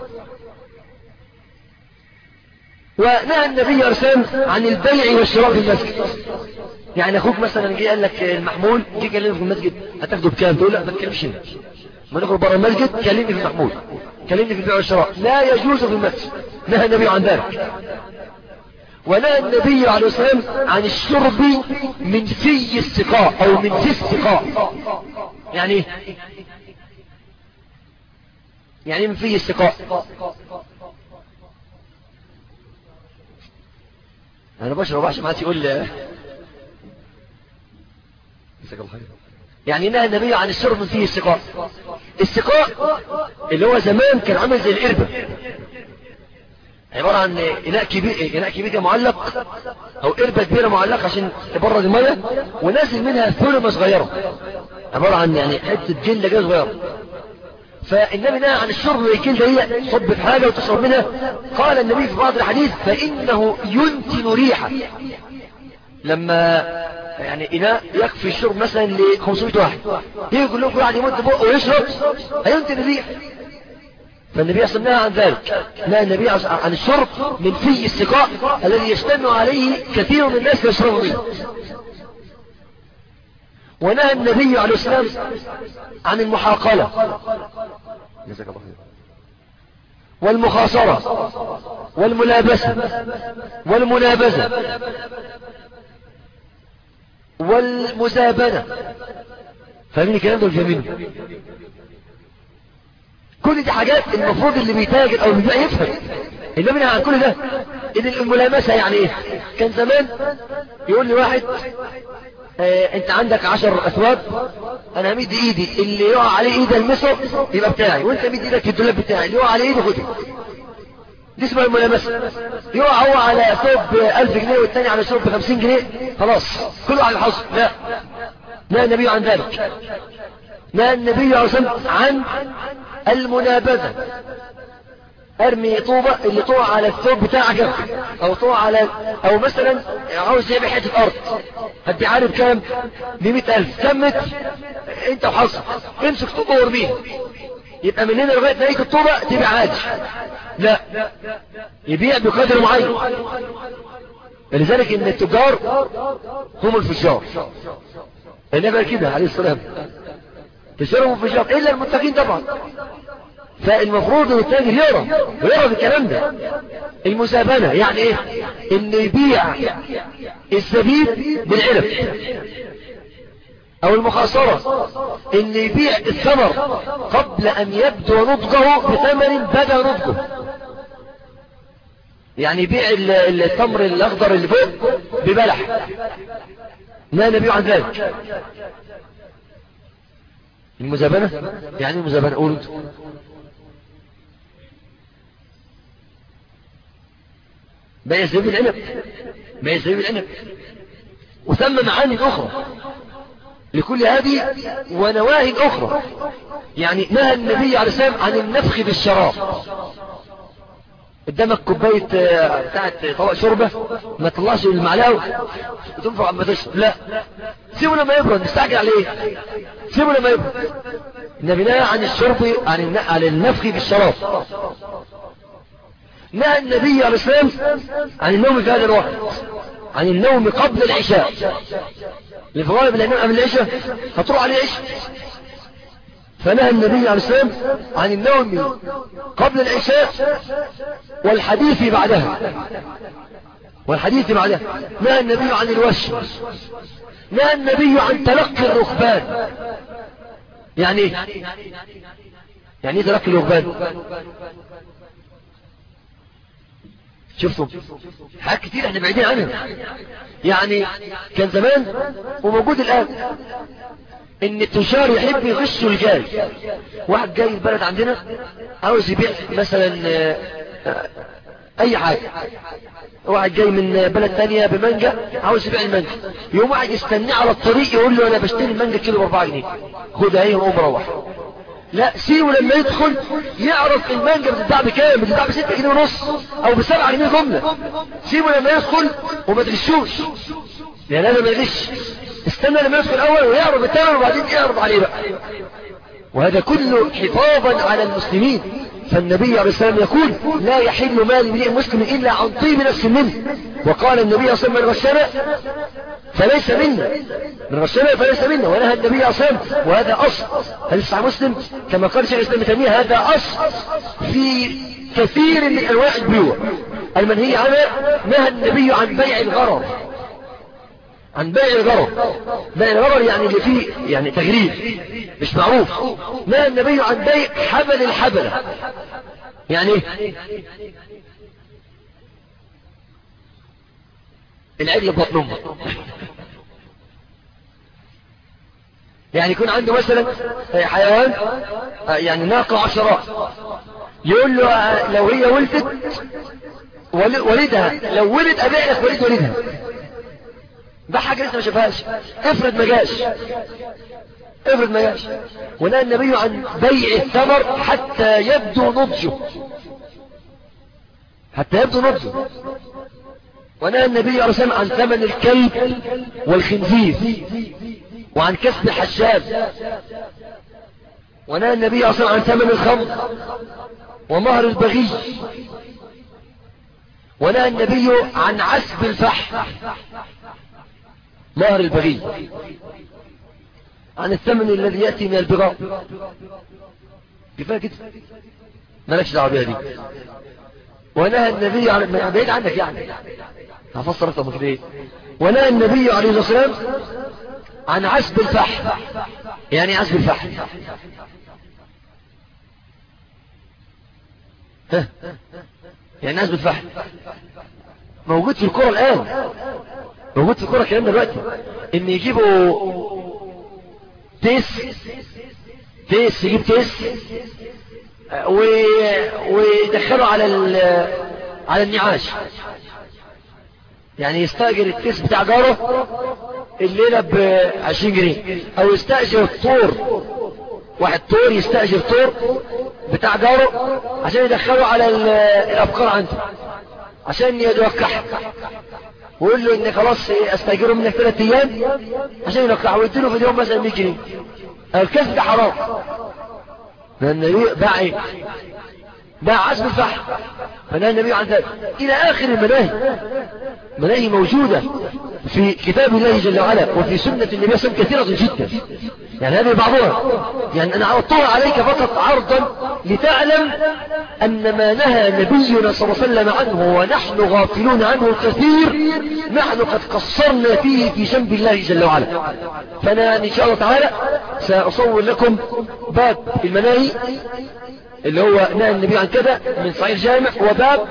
ونهى النبي أرسل عن البيع والشراء في المسجد. يعني أخوك مثلا جه قال لك المحمول، جه كلمني في المسجد هتاخده بكام؟ تقول لا ما تكلمش هنا، ما نخرج بره المسجد كلمني في المحمول، كلمني في البيع والشراء. لا يجوز في المسجد، نهى النبي عن ذلك. ونهى النبي عليه الصلاة والسلام عن الشرب من في السقاء أو من في السقاء. يعني يعني من في السقاء، أنا بشرب عشان ما حدش يقول يعني نهى النبي عن الشرب من فيه السقاء. السقاء اللي هو زمان كان عامل زي القربة، عبارة عن إناء كبير معلق أو قربة كبيرة معلقة عشان تبرد المية ونازل منها ثلمة صغيرة، عبارة عن يعني حتة جلة كده صغيرة. فالنبي نهى عن الشرب من الجلدة، هي تصب في حاجة وتشرب منها. قال النبي في بعض الحديث فإنه ينتن ريحة. لما يعني إناء يكفي الشرب مثلا ل 500 واحد، يجي كلهم كل واحد يمد بقه ويشرب، هينتن الريح. فالنبي صلى الله عليه وسلم عن ذلك، نهى النبي عن الشرب من في السقاء الذي يجتمع عليه كثير من الناس يشربوا منه. ونهى النبي عليه السلام عن المحاقلة والمخاصرة والملابسة والمنابذة والمزابنة. فاهمين الكلام ده الجميل؟ كل دي حاجات المفروض اللي بيتاجر او بيبيع يفهم. النبي نهى عن كل ده. إذن الملامسة يعني ايه؟ كان زمان يقول لي واحد انت عندك 10 اثواب، انا همد ايدي، اللي يقع عليه ايدي المسه يبقى بتاعي، وانت مد ايدك في الدولاب بتاعي، اللي يقع عليه ايدي خده. دي اسمها الملامسة. يقع هو على ثوب 1000 جنيه والتاني على ثوب 50 جنيه، خلاص كله على الحظ. لا، نهى النبي عن ذلك. نهى النبي عليه الصلاة والسلام عن المنابذة. ارمي طوبة، اللي طوع على الثوب بتاعك او طوع على، او مثلا عاوز يبيع حتة ارض، هدي عارف كام؟ ب100,000. كمت انت وحظك، امسك طوبة وارميها، يبقى من هنا لغاية نهاية الطوبة تبيع عادي. لا، يبيع بقدر معين. لذلك ان التجار هم الفجار. النبي كده عليه السلام، تجارهم الفجار الا المتقين طبعا. فالمفروض ان التاجر يقرا ويقرا الكلام ده. المزابنة يعني ايه؟ انه يبيع الزبيب بالعلب، او المخاصرة انه يبيع الثمر قبل ان يبدو نضجه بثمن بدا نضجه. يعني يبيع التمر الاخضر اللي فوق ببلح. لا نبي عن ذلك. المزابنة يعني المزابنة قولوا بيع الزبيب العنب، بيع الزبيب العنب. وثم معاني أخرى لكل هذه ونواهي أخرى. يعني نهى النبي عليه السلام عن النفخ بالشراب. قدامك كوباية بتاعت طبق شوربة، ما تطلعش المعلقة وتنفع عما تشرب، لا، سيبه لما يبرد، مستعجل عليه، سيبه لما يبرد. النبي نهى عن الشرب، عن النفخ بالشراب. نهى النبي عليه السلام عن النوم في هذا الوقت، عن النوم قبل العشاء. لفوائد النوم قبل العشاء هتروح عليه عشاء. فنهى النبي عليه السلام عن النوم قبل العشاء والحديث بعدها، والحديث بعدها. نهى النبي عن الوشم. نهى النبي عن تلقي الركبان. يعني ايه؟ يعني ايه تلقي الركبان؟ شفتم حاجات كتير احنا بعيدين عنها. يعني كان زمان وموجود الآن ان التجار يحب يغشوا الجاي. واحد جاي البلد عندنا عاوز يبيع مثلا اي حاجة، واحد جاي من بلد تانية بمانجا عاوز يبيع المانجا، يوم واحد يستناه على الطريق يقول له انا بشتري المانجا كيلو ب4 جنيه، خدها ايه وقوم روح. لا، سيبه لما يدخل يعرف المانجا بتتباع بكام، بتتباع ب6 جنيه ونص او ب7 جنيه جملة. سيبه لما يدخل وما تغشوش، يعني هذا ما يغش. استنى لما يدخل الاول ويعرف الثمن وبعدين يعرض عليه بقى. وهذا كله حفاظا على المسلمين. فالنبي عليه السلام يقول لا يحل مال امرئ مسلم الا عن طيب نفس منه. وقال النبي صلى الله عليه وسلم من غشنا فليس منا، من غشنا فليس منا. ونهى النبي عليه الصلاه والسلام، وهذا اصل حديث صحيح مسلم كما قال شيخ الاسلام ابن تيميه، هذا اصل في كثير من انواع البيوع المنهي عنها. نهى النبي عن بيع الغرر، عن بيع الغرر. بيع الغرر يعني اللي فيه يعني تغريب مش معروف. نهى النبي عن بيع حبل الحبلة. يعني ايه؟ العجل بطن امه. يعني يكون عنده مثلا حيوان يعني ناقة 10، يقول له لو هي ولدت ولدها، لو ولد ابيع لك ولد ولدها. ده حاجة لسه ما شافهاش، افرض ما جاش، افرض ما جاش. ونهى النبي عن بيع الثمر حتى يبدو نضجه، حتى يبدو نضجه. ونهى النبي عليه الصلاة والسلام عن ثمن الكلب والخنزير وعن كسب الحشاب. ونهى النبي عليه الصلاة والسلام عن ثمن الخمر ومهر البغي. ونهى النبي عن عسب الفحم، مهر البغي، عن الثمن الذي يأتي من البغاء. كفاية كده، مالكش دعوة بها دي. ونهى النبي عن بعيد عنك يعني، هفسر اكتر من كده ايه. ونهى النبي عليه الصلاة والسلام عن عسب الفحم. يعني عسب الفحم، ها، يعني عسب الفحم موجود في الكرة الآن، موجود في الكرة كلام دلوقتي، ان يجيبوا تيس يجيب تيس ويدخلوا على النعاش. يعني يستأجر التيس بتاع جاره الليلة ب20 جنيه، او يستأجر الطور، واحد طور يستأجر طور بتاع جاره عشان يدخلوا على الأبقار عنده عشان يوقعها، ويقول له ان خلاص استأجره منك 3 ايام عشان يوقعها، ويديله في اليوم مثلا 100 جنيه. الكسب ده حرام، لأن باع ايه؟ باع عزم الفحم. فنهى النبي عن ذلك إلى آخر المناهي. مناهي موجودة في كتاب الله جل وعلا وفي سنة النبي صلى الله عليه وسلم كثيرة جدا. يعني هذه بعضها، يعني أنا عرضتها عليك فقط عرضا لتعلم أن ما نهى نبينا صلى الله عليه وسلم عنه ونحن غافلون عنه الكثير، نحن قد قصرنا فيه في جنب الله جل وعلا. فأنا إن شاء الله تعالى سأصور لكم باب المناهي اللي هو نهى النبي عن كذا من صحيح جامع، وباب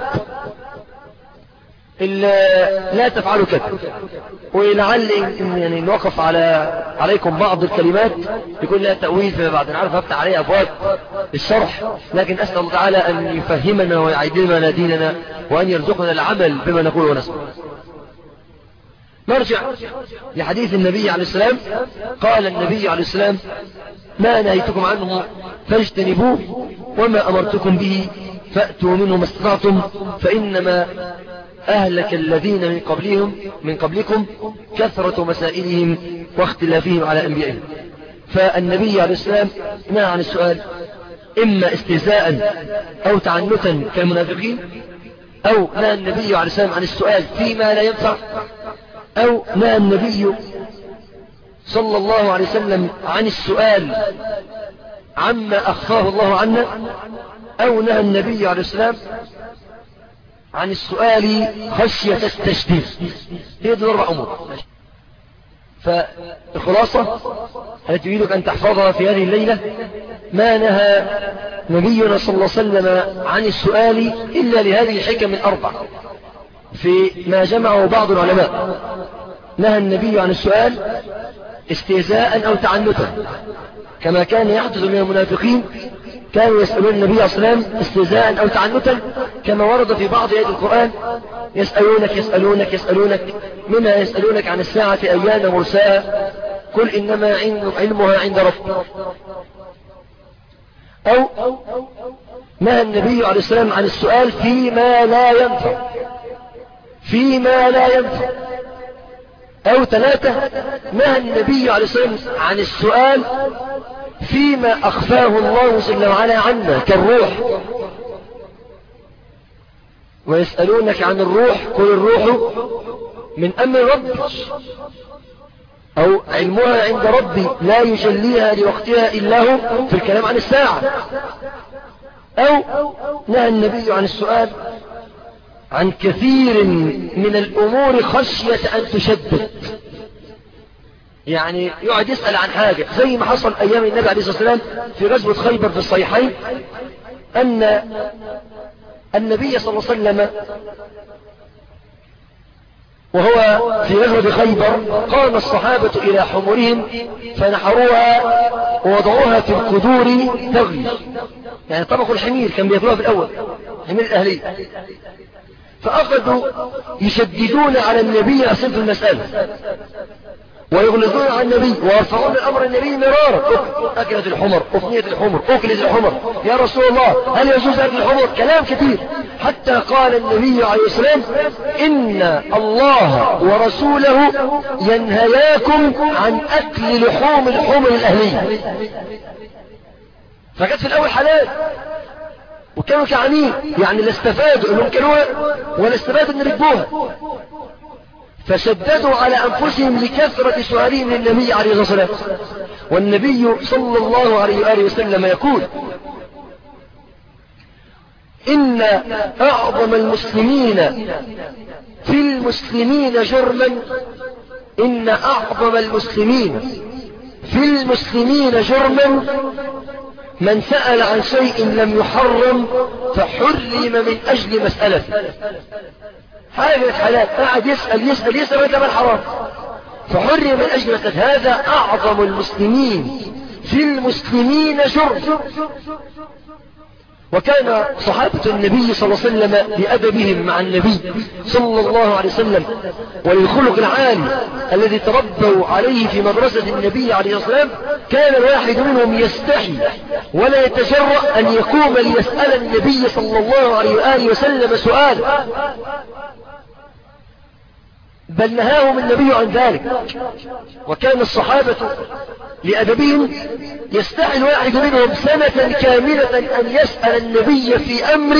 لا تفعلوا كذا. ولعل يعني نوقف عليكم بعض الكلمات يكون لها تأويل فيما بعد. نعرف افتح عليه أبواب الشرح، لكن أسأل الله تعالى أن يفهمنا ويعلمنا ديننا وأن يرزقنا العمل بما نقول ونسمع. نرجع لحديث النبي عليه السلام. قال النبي عليه السلام: ما نهيتكم عنه فاجتنبوه وما أمرتكم به فأتوا منه ما استطعتم، فإنما أهلك الذين من قبلكم كثرة مسائلهم واختلافهم على أنبيائهم. فالنبي عليه السلام نهى عن السؤال إما استهزاء أو تعنتا كالمنافقين، أو نهى النبي عليه السلام عن السؤال فيما لا ينفع، أو نهى النبي صلى الله عليه وسلم عن السؤال عما أخفاه الله عنا، أو نهى النبي عليه السلام عن السؤال خشية التشديد. هي دي 4 أمور. فالخلاصة التي يريدك أن تحفظها في هذه الليلة: ما نهى نبينا صلى الله عليه وسلم عن السؤال إلا لهذه الحكم 4 في ما جمعه بعض العلماء. نهى النبي عن السؤال استهزاء أو تعنتا، كما كان يحدث من المنافقين، كانوا يسألون النبي صلى الله عليه وسلم استهزاء أو تعنتا، كما ورد في بعض آيات القرآن: يسألونك منها يسألونك عن الساعة أيان مرساها قل إنما علمها عند ربي. أو نهى النبي عليه السلام عن السؤال فيما لا ينفع. أو 3: نهى النبي عليه السلام عن السؤال فيما أخفاه الله جل وعلا عنا كالروح. ويسألونك عن الروح قل الروح من أمر ربي، أو علمها عند ربي لا يجليها لوقتها إلا هو، في الكلام عن الساعة. أو نهى النبي عن السؤال عن كثير من الأمور خشية أن تشدد، يعني يقعد يسأل عن حاجة زي ما حصل أيام النبي عليه الصلاة والسلام في غزوة خيبر في الصحيحين، أن النبي صلى الله عليه وسلم وهو في غزوة خيبر قام الصحابة إلى حمرهم فنحروها ووضعوها في القدور تغلي، يعني طبقوا الحمير كان بيأكلوها في الأول، حمير الأهلية، فأخذوا يشددون على النبي في المسألة ويغلظون على النبي ويرفعون الأمر النبي مرارا: أكلت الحمر، أفنيت الحمر، أكلت الحمر، يا رسول الله هل يجوز أكل الحمر؟ كلام كثير حتى قال النبي عليه السلام إن الله ورسوله ينهياكم عن أكل لحوم الحمر الأهلية. فكانت في الأول حلال وكانوا كعنين، يعني لا استفادوا انهم كانوا ولا استفادوا ان ركبوها، فشددوا على أنفسهم لكثرة سؤالهم للنبي عليه الصلاة والسلام. والنبي صلى الله عليه وآله وسلم يقول إن أعظم المسلمين في المسلمين جرما، إن أعظم المسلمين في المسلمين جرما من سأل عن شيء لم يحرم فحرم من أجل مسألة. حاجة حلال قاعد يسأل ويتبع الحرام فحرم من أجل مسألة. هذا أعظم المسلمين في المسلمين جرم. وكان صحابة النبي صلى الله عليه وسلم بأدبهم مع النبي صلى الله عليه وسلم والخلق العالي الذي تربوا عليه في مدرسة النبي عليه الصلاة والسلام، كان الواحد منهم يستحي ولا يتجرأ أن يقوم ليسأل النبي صلى الله عليه وآله وسلم سؤال، بل نهاهم النبي عن ذلك. وكان الصحابة لأدبهم يستحي الواحد منهم سنة كاملة أن يسأل النبي في أمر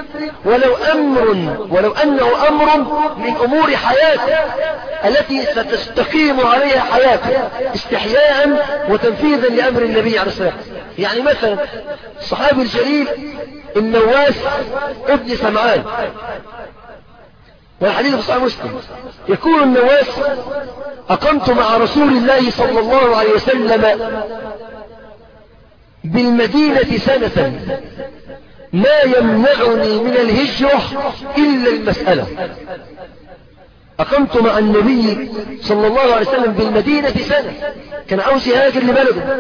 ولو أنه أمر من أمور حياته التي ستستقيم عليها حياته استحياء وتنفيذا لأمر النبي عليه الصلاة والسلام. يعني مثلا الصحابي الجليل النواس ابن سمعان، والحديث في صحيح مسلم، يقول النواس أقمت مع رسول الله صلى الله عليه وسلم بالمدينة سنة ما يمنعني من الهجرة إلا المسألة. أقمت مع النبي صلى الله عليه وسلم بالمدينة سنة، كان عاوز يهاجر لبلده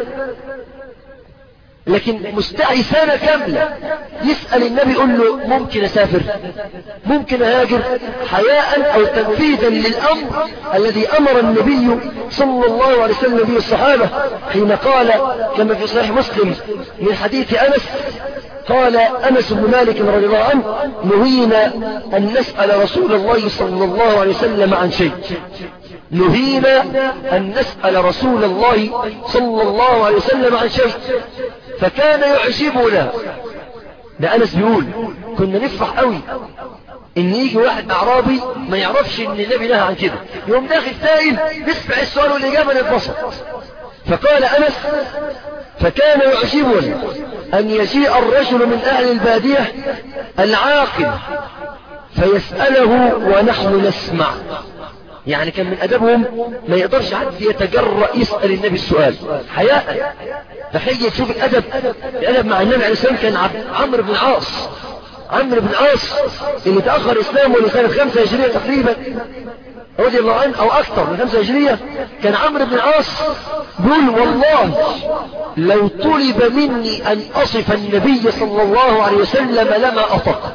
لكن مستعي سنة كاملة يسأل النبي يقول له ممكن أسافر، ممكن أهاجر، حياء أو تنفيذا للأمر الذي أمر النبي صلى الله عليه وسلم به الصحابة حين قال كما في صحيح مسلم من حديث أنس، قال أنس بن مالك رضي الله عنه نهينا أن نسأل رسول الله صلى الله عليه وسلم عن شيء، نهينا أن نسأل رسول الله صلى الله عليه وسلم عن شيء فكان يعجبنا. ده أنس بيقول كنا نفرح قوي إن يجي واحد أعرابي ما يعرفش إن النبي نهى عن كده، يوم داخل سائل نسمع السؤال والإجابة نتبسط. فقال أنس فكان يعجبنا أن يجيء الرجل من أهل البادية العاقل فيسأله ونحن نسمع. يعني كان من أدبهم ما يقدرش حد يتجرأ يسأل النبي السؤال حياء. فحيجي تشوف الأدب مع النبي عليه السلام. كان عمرو بن العاص، عمرو بن العاص اللي تأخر إسلامه لسنة 5 هجرية تقريبا رضي الله عنه أو أكثر من 5 هجرية، كان عمرو بن العاص بيقول والله لو طلب مني أن أصف النبي صلى الله عليه وسلم لما أطقت.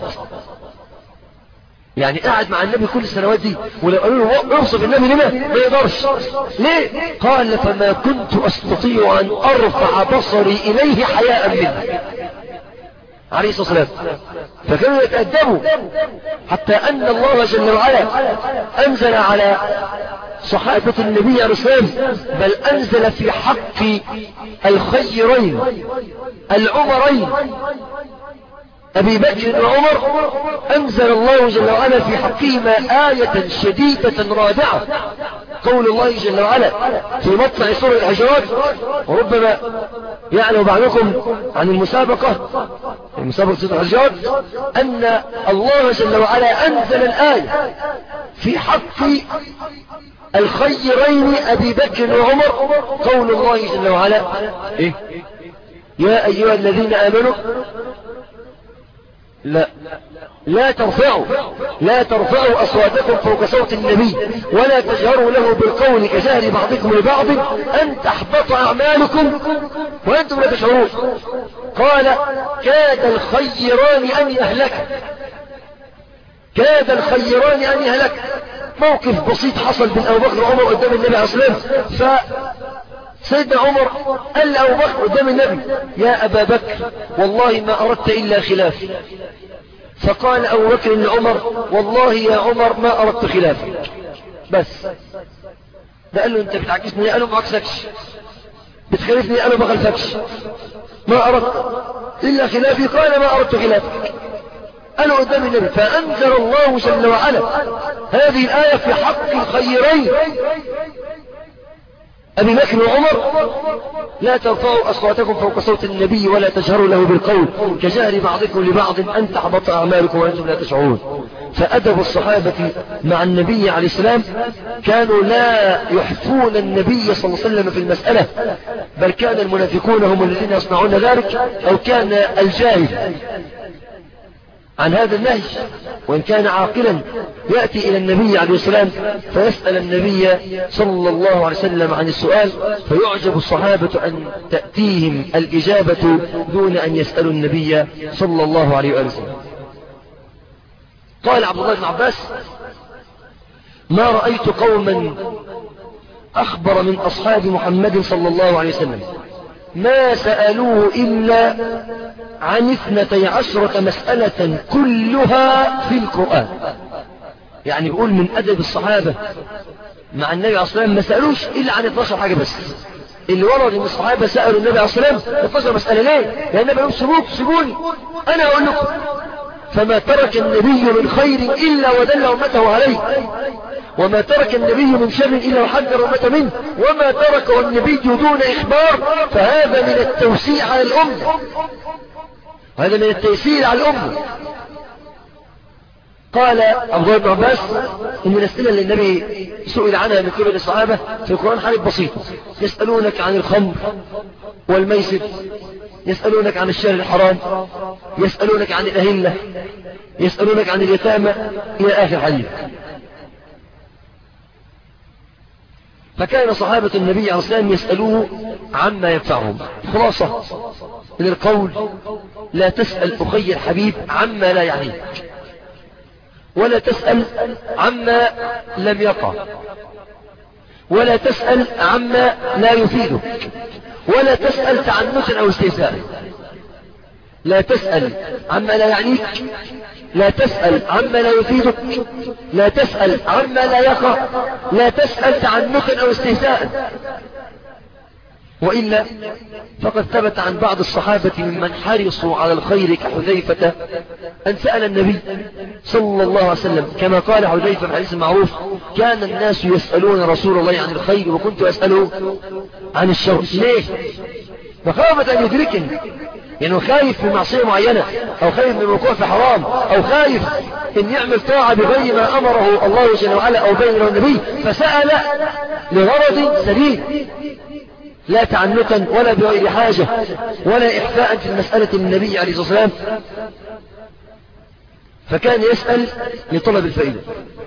يعني قاعد مع النبي كل السنوات دي ولو قالوا له اوصف النبي لما ما يقدرش. ليه؟ قال فما كنت أستطيع أن أرفع بصري إليه حياء منه عليه الصلاة والسلام. فكانوا يتأدبوا حتى أن الله جل وعلا أنزل على صحابة النبي عليه الصلاة والسلام، بل أنزل في حق الخيرين العمرين أبي بكر وعمر، أنزل الله جل وعلا في حقهما آية شديدة رادعة، قول الله جل وعلا في مطلع سورة الحجرات، وربما يعلم بعضكم عن المسابقة سورة الحجرات أن الله جل وعلا أنزل الآية في حق الخيرين أبي بكر وعمر، قول الله جل وعلا إيه؟ يا أيها الذين آمنوا لا ترفعوا أصواتكم فوق صوت النبي ولا تجهروا له بالقول كجهر بعضكم لبعض أن تحبط أعمالكم وأنتم لا تشعرون. قال كاد الخيران أن يهلك، كاد الخيران أن يهلك. موقف بسيط حصل بين أبو بكر وعمر قدام النبي عليه الصلاة والسلام، سيدنا عمر قال لأبو بكر قدام النبي يا أبا بكر والله ما أردت إلا خلاف، فقال أبو بكر لعمر: والله يا عمر ما أردت خلافك. بس ده قال له: أنت بتعكسني؟ قال له: ما عكسكش. بتخالفني؟ قال له: ما خالفكش. ما أردت إلا خلافي. قال: ما أردت خلافك. قالوا قدام النبي. فأنزل الله جل وعلا هذه الآية في حق الخيرين أبي بكر وعمر: لا ترفعوا أصواتكم فوق صوت النبي ولا تجهروا له بالقول كجهر بعضكم لبعض أن تحبط أعمالكم وأنتم لا تشعرون. فأدب الصحابة مع النبي عليه السلام كانوا لا يحفون النبي صلى الله عليه وسلم في المسألة، بل كان المنافقون هم الذين يصنعون ذلك، أو كان الجاهل عن هذا النهي وإن كان عاقلا يأتي إلى النبي عليه السلام فيسأل النبي صلى الله عليه وسلم عن السؤال، فيعجب الصحابة أن تأتيهم الإجابة دون أن يسألوا النبي صلى الله عليه وسلم. قال عبد الله بن عباس: ما رأيت قوما أخبر من أصحاب محمد صلى الله عليه وسلم ما سألوه إلا عن 12 مسألة كلها في القرآن. يعني بيقول من أدب الصحابة مع النبي عليه الصلاة والسلام ما سألوش إلا عن 12 حاجة بس. اللي ورد من الصحابة سألوا النبي عليه الصلاة والسلام 12 مسألة. ليه؟ لأن النبي يقول: سيبوني أنا أقول لكم. فما ترك النبي من خير إلا ودل أمته عليه، وما ترك النبي من شر إلا وحذر أمته منه، وما تركه النبي دون إخبار، فهذا من التوسيع على الأمة، وهذا من التيسير على الأمة. قال عبد الله بن عباس: إن الأسئلة اللي النبي سئل عنها من قبل الصحابة في القرآن حالة بسيطة. يسألونك عن الخمر والميسر، يسألونك عن الشهر الحرام، يسألونك عن الأهلة، يسألونك عن اليتامى، إلى آخر حديث. فكان صحابة النبي عليه الصلاة والسلام يسألوه عما ينفعهم. خلاصة من القول: لا تسأل أخي الحبيب عما لا يعنيك، ولا تسأل عما لم يقع، ولا تسأل عما لا يفيدك، ولا تسأل تعنتا أو استهزاء. لا تسأل عما لا يعنيك، لا تسأل عما لا يفيدك، لا تسأل عما لا يقع، لا تسأل تعنتا أو استهزاء. وإلا فقد ثبت عن بعض الصحابة ممن حرصوا على الخير كحذيفة أن سأل النبي صلى الله عليه وسلم، كما قال حذيفة في الحديث المعروف: كان الناس يسألون رسول الله عن الخير وكنت أسأله عن الشر. ليه؟ مخافة أن يدركني، يعني خايف من معصية معينة، أو خايف من الوقوع في حرام، أو خايف أن يعمل طاعة بغير ما أمره الله جل وعلا أو بين النبي، فسأل لغرض سديد، لا تعنتا ولا بغير حاجة ولا إحفاء في المسألة النبي عليه الصلاة والسلام. فكان يسأل لطلب الفائدة.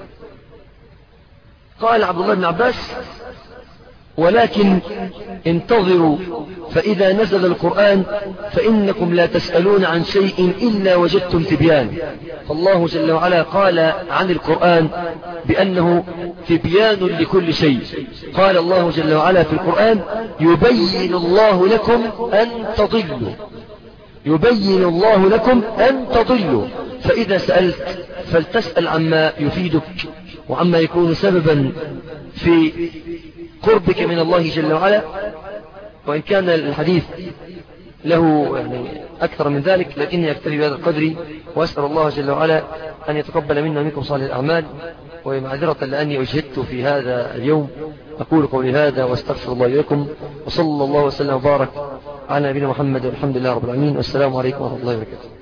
قال عبد الله بن عباس: ولكن انتظروا فإذا نزل القرآن فإنكم لا تسألون عن شيء إلا وجدتم تبيان. فالله جل وعلا قال عن القرآن بأنه تبيان لكل شيء. قال الله جل وعلا في القرآن: يبين الله لكم أن تضلوا، يبين الله لكم أن تضلوا. فإذا سألت فلتسأل عما يفيدك وعما يكون سببا في قربك من الله جل وعلا. وإن كان الحديث له أكثر من ذلك، لكني أكتفي بهذا القدر، وأسأل الله جل وعلا أن يتقبل منا ومنكم صالح الأعمال. ومعذرة لأني أجهدت في هذا اليوم، أقول قولي هذا وأستغفر الله لكم، وصلى الله وسلم وبارك على نبينا محمد والحمد لله رب العالمين، والسلام عليكم ورحمة الله وبركاته.